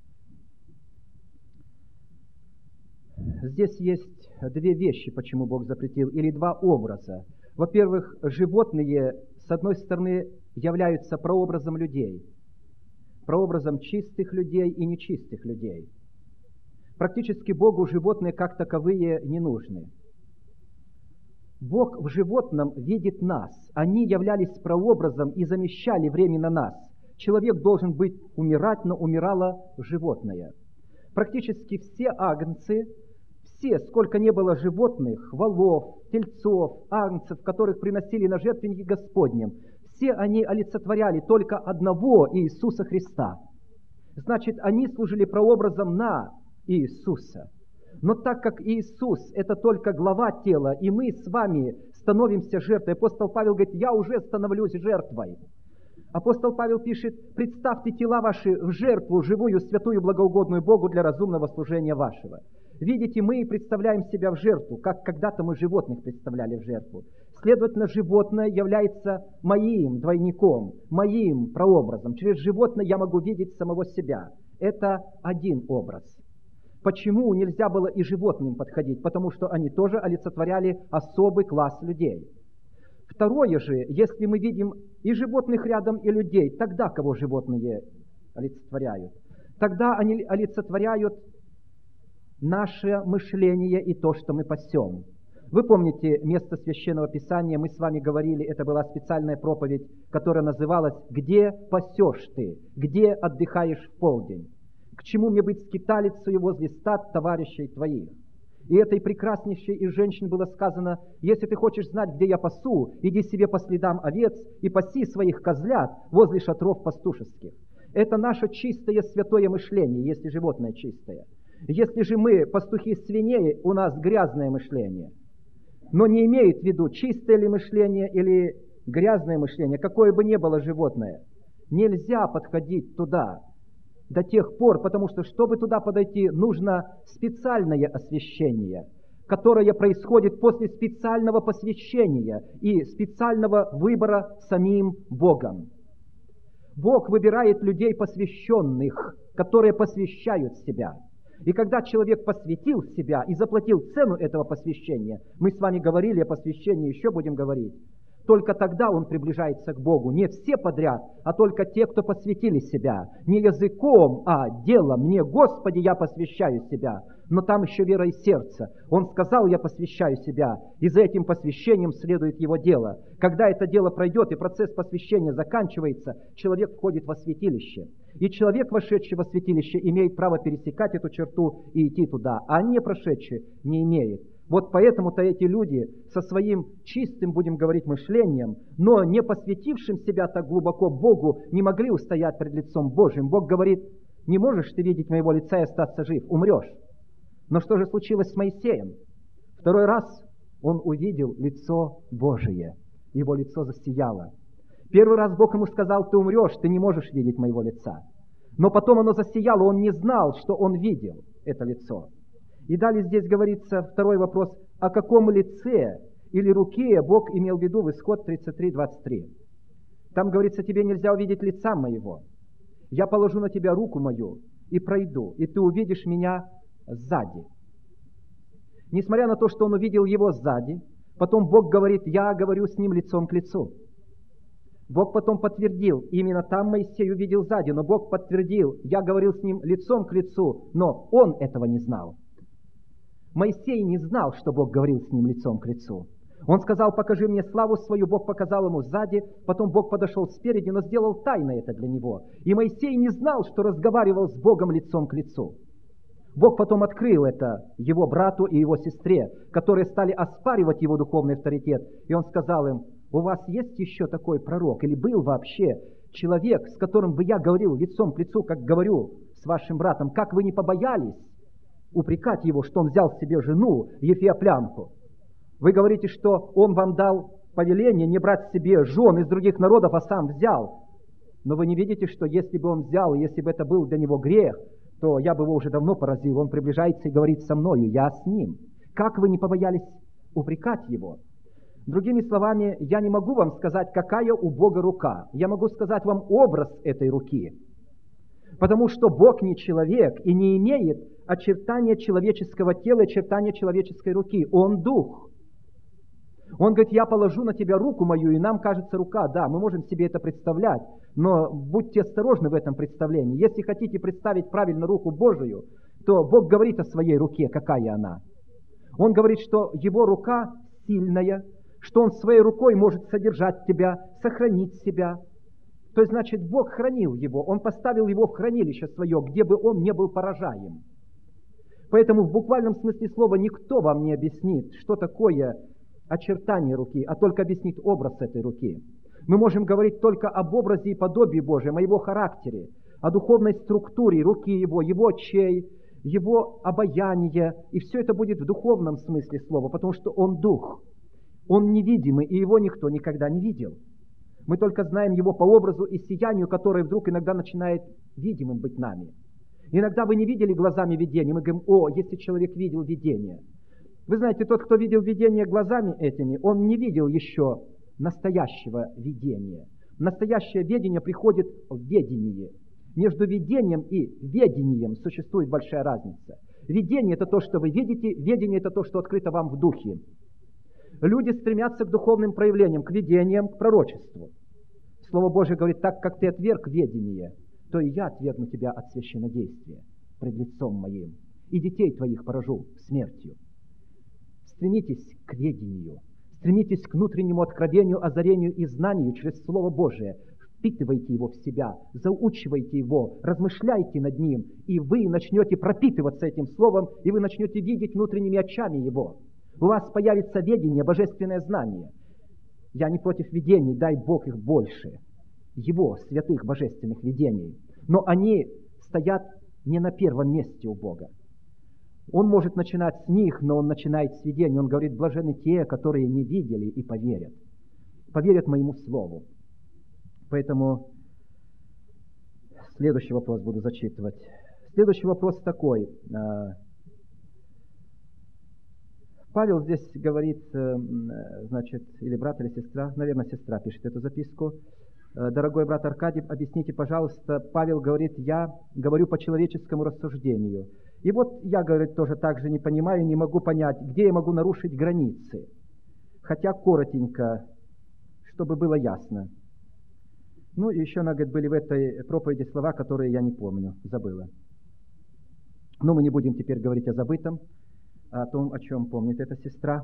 Здесь есть две вещи, почему Бог запретил, или два образа. Во-первых, животные, с одной стороны, являются прообразом людей, прообразом чистых людей и нечистых людей. Практически Богу животные как таковые не нужны. Бог в животном видит нас. Они являлись прообразом и замещали временно нас. Человек должен быть умирать, но умирало животное. Практически все агнцы, все, сколько не было животных, волов, тельцов, агнцев, которых приносили на жертвенники Господнем, все они олицетворяли только одного Иисуса Христа. Значит, они служили прообразом на Иисуса. Но так как Иисус – это только глава тела, и мы с вами становимся жертвой, апостол Павел говорит: я уже становлюсь жертвой. Апостол Павел пишет: представьте тела ваши в жертву, живую, святую, благоугодную Богу для разумного служения вашего. Видите, мы представляем себя в жертву, как когда-то мы животных представляли в жертву. Следовательно, животное является моим двойником, моим прообразом. Через животное я могу видеть самого себя. Это один образ. Почему нельзя было и животным подходить? Потому что они тоже олицетворяли особый класс людей. Второе же, если мы видим и животных рядом, и людей, тогда кого животные олицетворяют? Тогда они олицетворяют наше мышление и то, что мы пасем. Вы помните место Священного Писания, мы с вами говорили, это была специальная проповедь, которая называлась «Где пасешь ты? Где отдыхаешь в полдень? К чему мне быть скиталицею возле стад товарищей твоих?» И этой прекраснейшей из женщин было сказано: если ты хочешь знать, где я пасу, иди себе по следам овец и паси своих козлят возле шатров пастушеских. Это наше чистое святое мышление, если животное чистое. Если же мы пастухи свиней, у нас грязное мышление, но не имеет в виду, чистое ли мышление или грязное мышление, какое бы ни было животное, нельзя подходить туда до тех пор, потому что, чтобы туда подойти, нужно специальное освящение, которое происходит после специального посвящения и специального выбора самим Богом. Бог выбирает людей посвященных, которые посвящают себя. И когда человек посвятил себя и заплатил цену этого посвящения, мы с вами говорили о посвящении, еще будем говорить, только тогда он приближается к Богу. Не все подряд, а только те, кто посвятили себя. Не языком, а делом. Мне, Господи, я посвящаю себя. Но там еще вера и сердце. Он сказал, я посвящаю себя. И за этим посвящением следует его дело. Когда это дело пройдет и процесс посвящения заканчивается, человек входит во святилище. И человек, вошедший во святилище, имеет право пересекать эту черту и идти туда, а не прошедший не имеет. Вот поэтому-то эти люди со своим чистым, будем говорить, мышлением, но не посвятившим себя так глубоко Богу, не могли устоять пред лицом Божьим. Бог говорит, не можешь ты видеть моего лица и остаться жив, умрешь. Но что же случилось с Моисеем? Второй раз он увидел лицо Божие, его лицо засияло. Первый раз Бог ему сказал, ты умрешь, ты не можешь видеть моего лица. Но потом оно засияло, он не знал, что он видел это лицо. И далее здесь говорится второй вопрос, о каком лице или руке Бог имел в виду в Исход 33:23. Там говорится, тебе нельзя увидеть лица моего. Я положу на тебя руку мою и пройду, и ты увидишь меня сзади. Несмотря на то, что он увидел его сзади, потом Бог говорит, я говорю с ним лицом к лицу. Бог потом подтвердил, именно там Моисей увидел сзади, но Бог подтвердил, я говорил с ним лицом к лицу, но он этого не знал. Моисей не знал, что Бог говорил с ним лицом к лицу. Он сказал, покажи мне славу свою, Бог показал ему сзади, потом Бог подошел спереди, но сделал тайно это для него. И Моисей не знал, что разговаривал с Богом лицом к лицу. Бог потом открыл это его брату и его сестре, которые стали оспаривать его духовный авторитет. И он сказал им, у вас есть еще такой пророк, или был вообще человек, с которым бы я говорил лицом к лицу, как говорю с вашим братом, как вы не побоялись упрекать его, что он взял себе жену, ефиоплянку. Вы говорите, что он вам дал повеление не брать себе жен из других народов, а сам взял. Но вы не видите, что если бы он взял, и если бы это был для него грех, то я бы его уже давно поразил. Он приближается и говорит со мною, я с ним. Как вы не побоялись упрекать его? Другими словами, я не могу вам сказать, какая у Бога рука. Я могу сказать вам образ этой руки. Потому что Бог не человек и не имеет очертания человеческого тела, очертания человеческой руки. Он дух. Он говорит, я положу на тебя руку мою, и нам кажется рука. Да, мы можем себе это представлять, но будьте осторожны в этом представлении. Если хотите представить правильно руку Божию, то Бог говорит о своей руке, какая она. Он говорит, что его рука сильная, что он своей рукой может содержать тебя, сохранить себя. То есть, значит, Бог хранил его, Он поставил его в хранилище свое, где бы он не был поражаем. Поэтому в буквальном смысле слова никто вам не объяснит, что такое очертание руки, а только объяснит образ этой руки. Мы можем говорить только об образе и подобии Божьем, о его характере, о духовной структуре руки его, его очей, его обаяния, и все это будет в духовном смысле слова, потому что он дух. Он невидимый, и его никто никогда не видел. Мы только знаем его по образу и сиянию, которое вдруг иногда начинает видимым быть нами. Иногда вы не видели глазами видение, мы говорим, о, если человек видел видение. Вы знаете, тот, кто видел видение глазами этими, он не видел еще настоящего видения. Настоящее видение приходит в ведении. Между видением и ведением существует большая разница. Видение – это то, что вы видите, ведение – это то, что открыто вам в духе. Люди стремятся к духовным проявлениям, к видениям, к пророчеству. Слово Божие говорит, так как ты отверг ведение, то и я отвергну тебя от священнодействия пред лицом моим, и детей твоих поражу смертью. Стремитесь к ведению, стремитесь к внутреннему откровению, озарению и знанию через Слово Божие. Впитывайте его в себя, заучивайте его, размышляйте над ним, и вы начнете пропитываться этим Словом, и вы начнете видеть внутренними очами его. У вас появится ведение, божественное знание. Я не против видений, дай Бог их больше, его святых божественных видений. Но они стоят не на первом месте у Бога. Он может начинать с них, но он начинает с видения. Он говорит: блаженны те, которые не видели и поверят. Поверят моему слову. Поэтому следующий вопрос буду зачитывать. Следующий вопрос такой. Павел здесь говорит, значит, или брат, или сестра, наверное, сестра пишет эту записку. Дорогой брат Аркадий, объясните, пожалуйста, Павел говорит: я говорю по человеческому рассуждению. И вот я, говорит, тоже так же не понимаю, не могу понять, где я могу нарушить границы. Хотя коротенько, чтобы было ясно. Ну и еще, говорит, были в этой проповеди слова, которые я не помню, забыла. Но мы не будем теперь говорить о забытом, о том, о чем помнит эта сестра.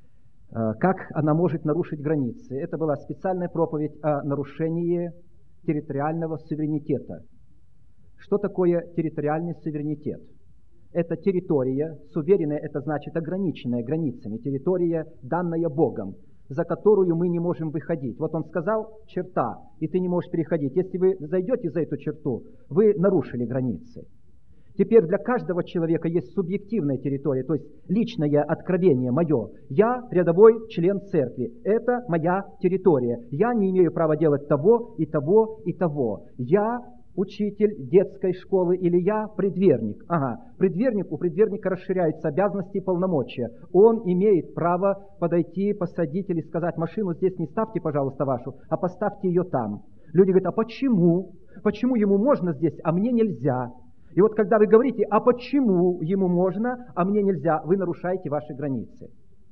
Как она может нарушить границы? Это была специальная проповедь о нарушении территориального суверенитета. Что такое территориальный суверенитет? Это территория, суверенная, это значит ограниченная границами, территория, данная Богом, за которую мы не можем выходить. Вот он сказал: черта, и ты не можешь переходить. Если вы зайдете за эту черту, вы нарушили границы. Теперь для каждого человека есть субъективная территория, то есть личное откровение мое. Я рядовой член церкви. Это моя территория. Я не имею права делать того, и того, и того. Я учитель детской школы или я предверник. Предверник, у предверника расширяются обязанности и полномочия. Он имеет право подойти, посадить или сказать: машину здесь не ставьте, пожалуйста, вашу, а поставьте ее там. Люди говорят: а почему? Почему ему можно здесь, а мне нельзя? И вот когда вы говорите: а почему ему можно, а мне нельзя, вы нарушаете ваши границы.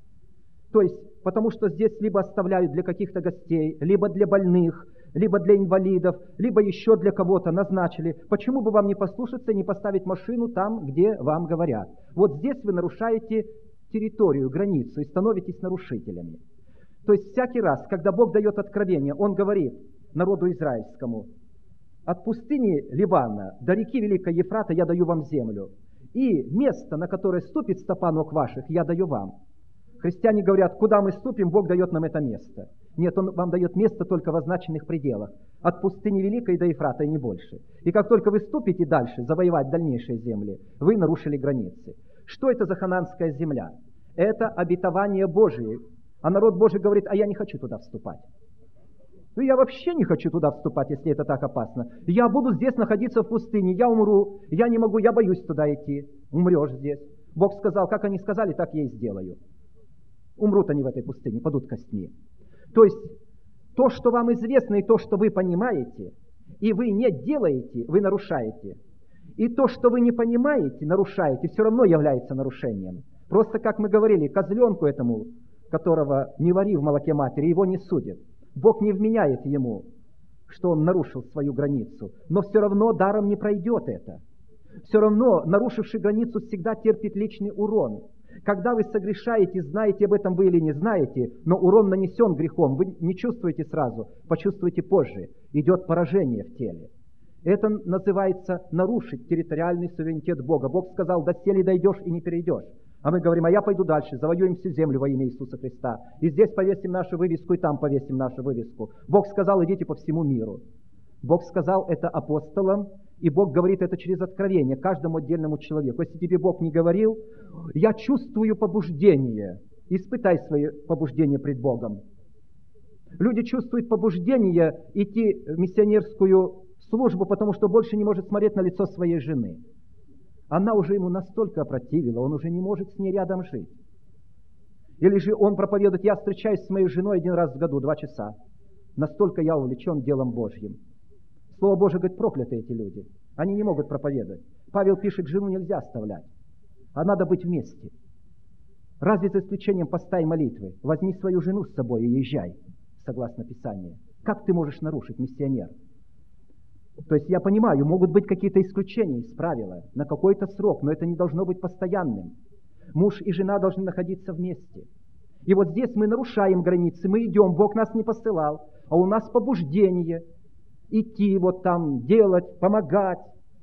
То есть, потому что здесь либо оставляют для каких-то гостей, либо для больных, либо для инвалидов, либо еще для кого-то назначили. Почему бы вам не послушаться, не поставить машину там, где вам говорят? Вот здесь вы нарушаете территорию, границу и становитесь нарушителями. То есть всякий раз, когда Бог дает откровение, Он говорит народу израильскому: от пустыни Ливана до реки Великой Ефрата я даю вам землю, и место, на которое ступит стопа ног ваших, я даю вам. Христиане говорят: куда мы ступим, Бог дает нам это место. Нет, Он вам дает место только в означенных пределах. От пустыни Великой до Ефрата и не больше. И как только вы ступите дальше, завоевать дальнейшие земли, вы нарушили границы. Что это за хананская земля? Это обетование Божие. А народ Божий говорит: а я не хочу туда вступать. Ну, я вообще не хочу туда вступать, если это так опасно. Я буду здесь находиться в пустыне, я умру, я не могу, я боюсь туда идти. Умрешь здесь. Бог сказал: как они сказали, так я и сделаю. Умрут они в этой пустыне, падут костьми. То есть, то, что вам известно, и то, что вы понимаете, и вы не делаете, вы нарушаете. И то, что вы не понимаете, нарушаете, все равно является нарушением. Просто, как мы говорили, козленку этому, которого не вари в молоке матери, его не судят. Бог не вменяет ему, что он нарушил свою границу, но все равно даром не пройдет это. Все равно нарушивший границу всегда терпит личный урон. Когда вы согрешаете, знаете об этом вы или не знаете, но урон нанесен грехом, вы не чувствуете сразу, почувствуете позже. Идет поражение в теле. Это называется нарушить территориальный суверенитет Бога. Бог сказал: доселе дойдешь и не перейдешь. А мы говорим: а я пойду дальше, завоюем всю землю во имя Иисуса Христа. И здесь повесим нашу вывеску, и там повесим нашу вывеску. Бог сказал: идите по всему миру. Бог сказал это апостолам, и Бог говорит это через откровение каждому отдельному человеку. Если тебе Бог не говорил: я чувствую побуждение, испытай свои побуждения пред Богом. Люди чувствуют побуждение идти в миссионерскую службу, потому что больше не может смотреть на лицо своей жены. Она уже ему настолько опротивила, он уже не может с ней рядом жить. Или же он проповедует: я встречаюсь с моей женой 1 раз в году, 2 часа. Настолько я увлечен делом Божьим. Слово Божие говорит: прокляты эти люди. Они не могут проповедовать. Павел пишет: жену нельзя оставлять, а надо быть вместе. Разве за исключением поста и молитвы? Возьми свою жену с собой и езжай, согласно Писанию. Как ты можешь нарушить, миссионер? То есть я понимаю, могут быть какие-то исключения из правила на какой-то срок, но это не должно быть постоянным. Муж и жена должны находиться вместе. И вот здесь мы нарушаем границы, мы идем, Бог нас не посылал, а у нас побуждение идти вот там, делать, помогать.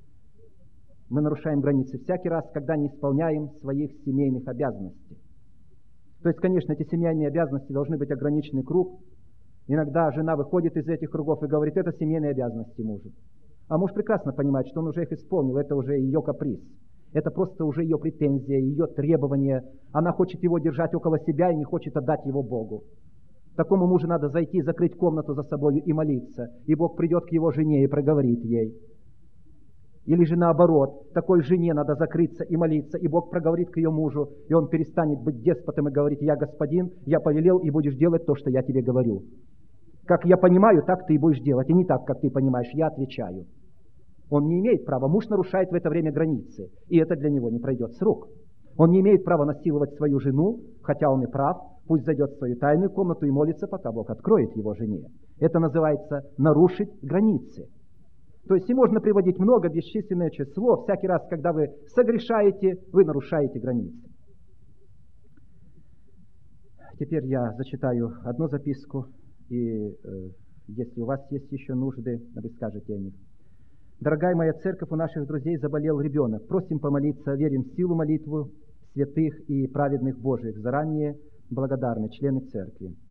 Мы нарушаем границы всякий раз, когда не исполняем своих семейных обязанностей. То есть, конечно, эти семейные обязанности должны быть ограниченный круг. Иногда жена выходит из этих кругов и говорит: это семейные обязанности мужа. А муж прекрасно понимает, что он уже их исполнил, это уже ее каприз. Это просто уже ее претензия, ее требование. Она хочет его держать около себя и не хочет отдать его Богу. Такому мужу надо зайти, закрыть комнату за собой и молиться, и Бог придет к его жене и проговорит ей. Или же наоборот, такой жене надо закрыться и молиться, и Бог проговорит к ее мужу, и он перестанет быть деспотом и говорить: «Я господин, я повелел, и будешь делать то, что я тебе говорю. Как я понимаю, так ты и будешь делать, и не так, как ты понимаешь, я отвечаю». Он не имеет права, муж нарушает в это время границы, и это для него не пройдет с рук. Он не имеет права насиловать свою жену, хотя он и прав, пусть зайдет в свою тайную комнату и молится, пока Бог откроет его жене. Это называется нарушить границы. То есть и можно приводить много, бесчисленное число. Всякий раз, когда вы согрешаете, вы нарушаете границы. Теперь я зачитаю одну записку, и если у вас есть еще нужды, вы скажете о них. «Дорогая моя церковь, у наших друзей заболел ребенок. Просим помолиться, верим в силу молитву святых и праведных Божиих. Заранее благодарны члены церкви».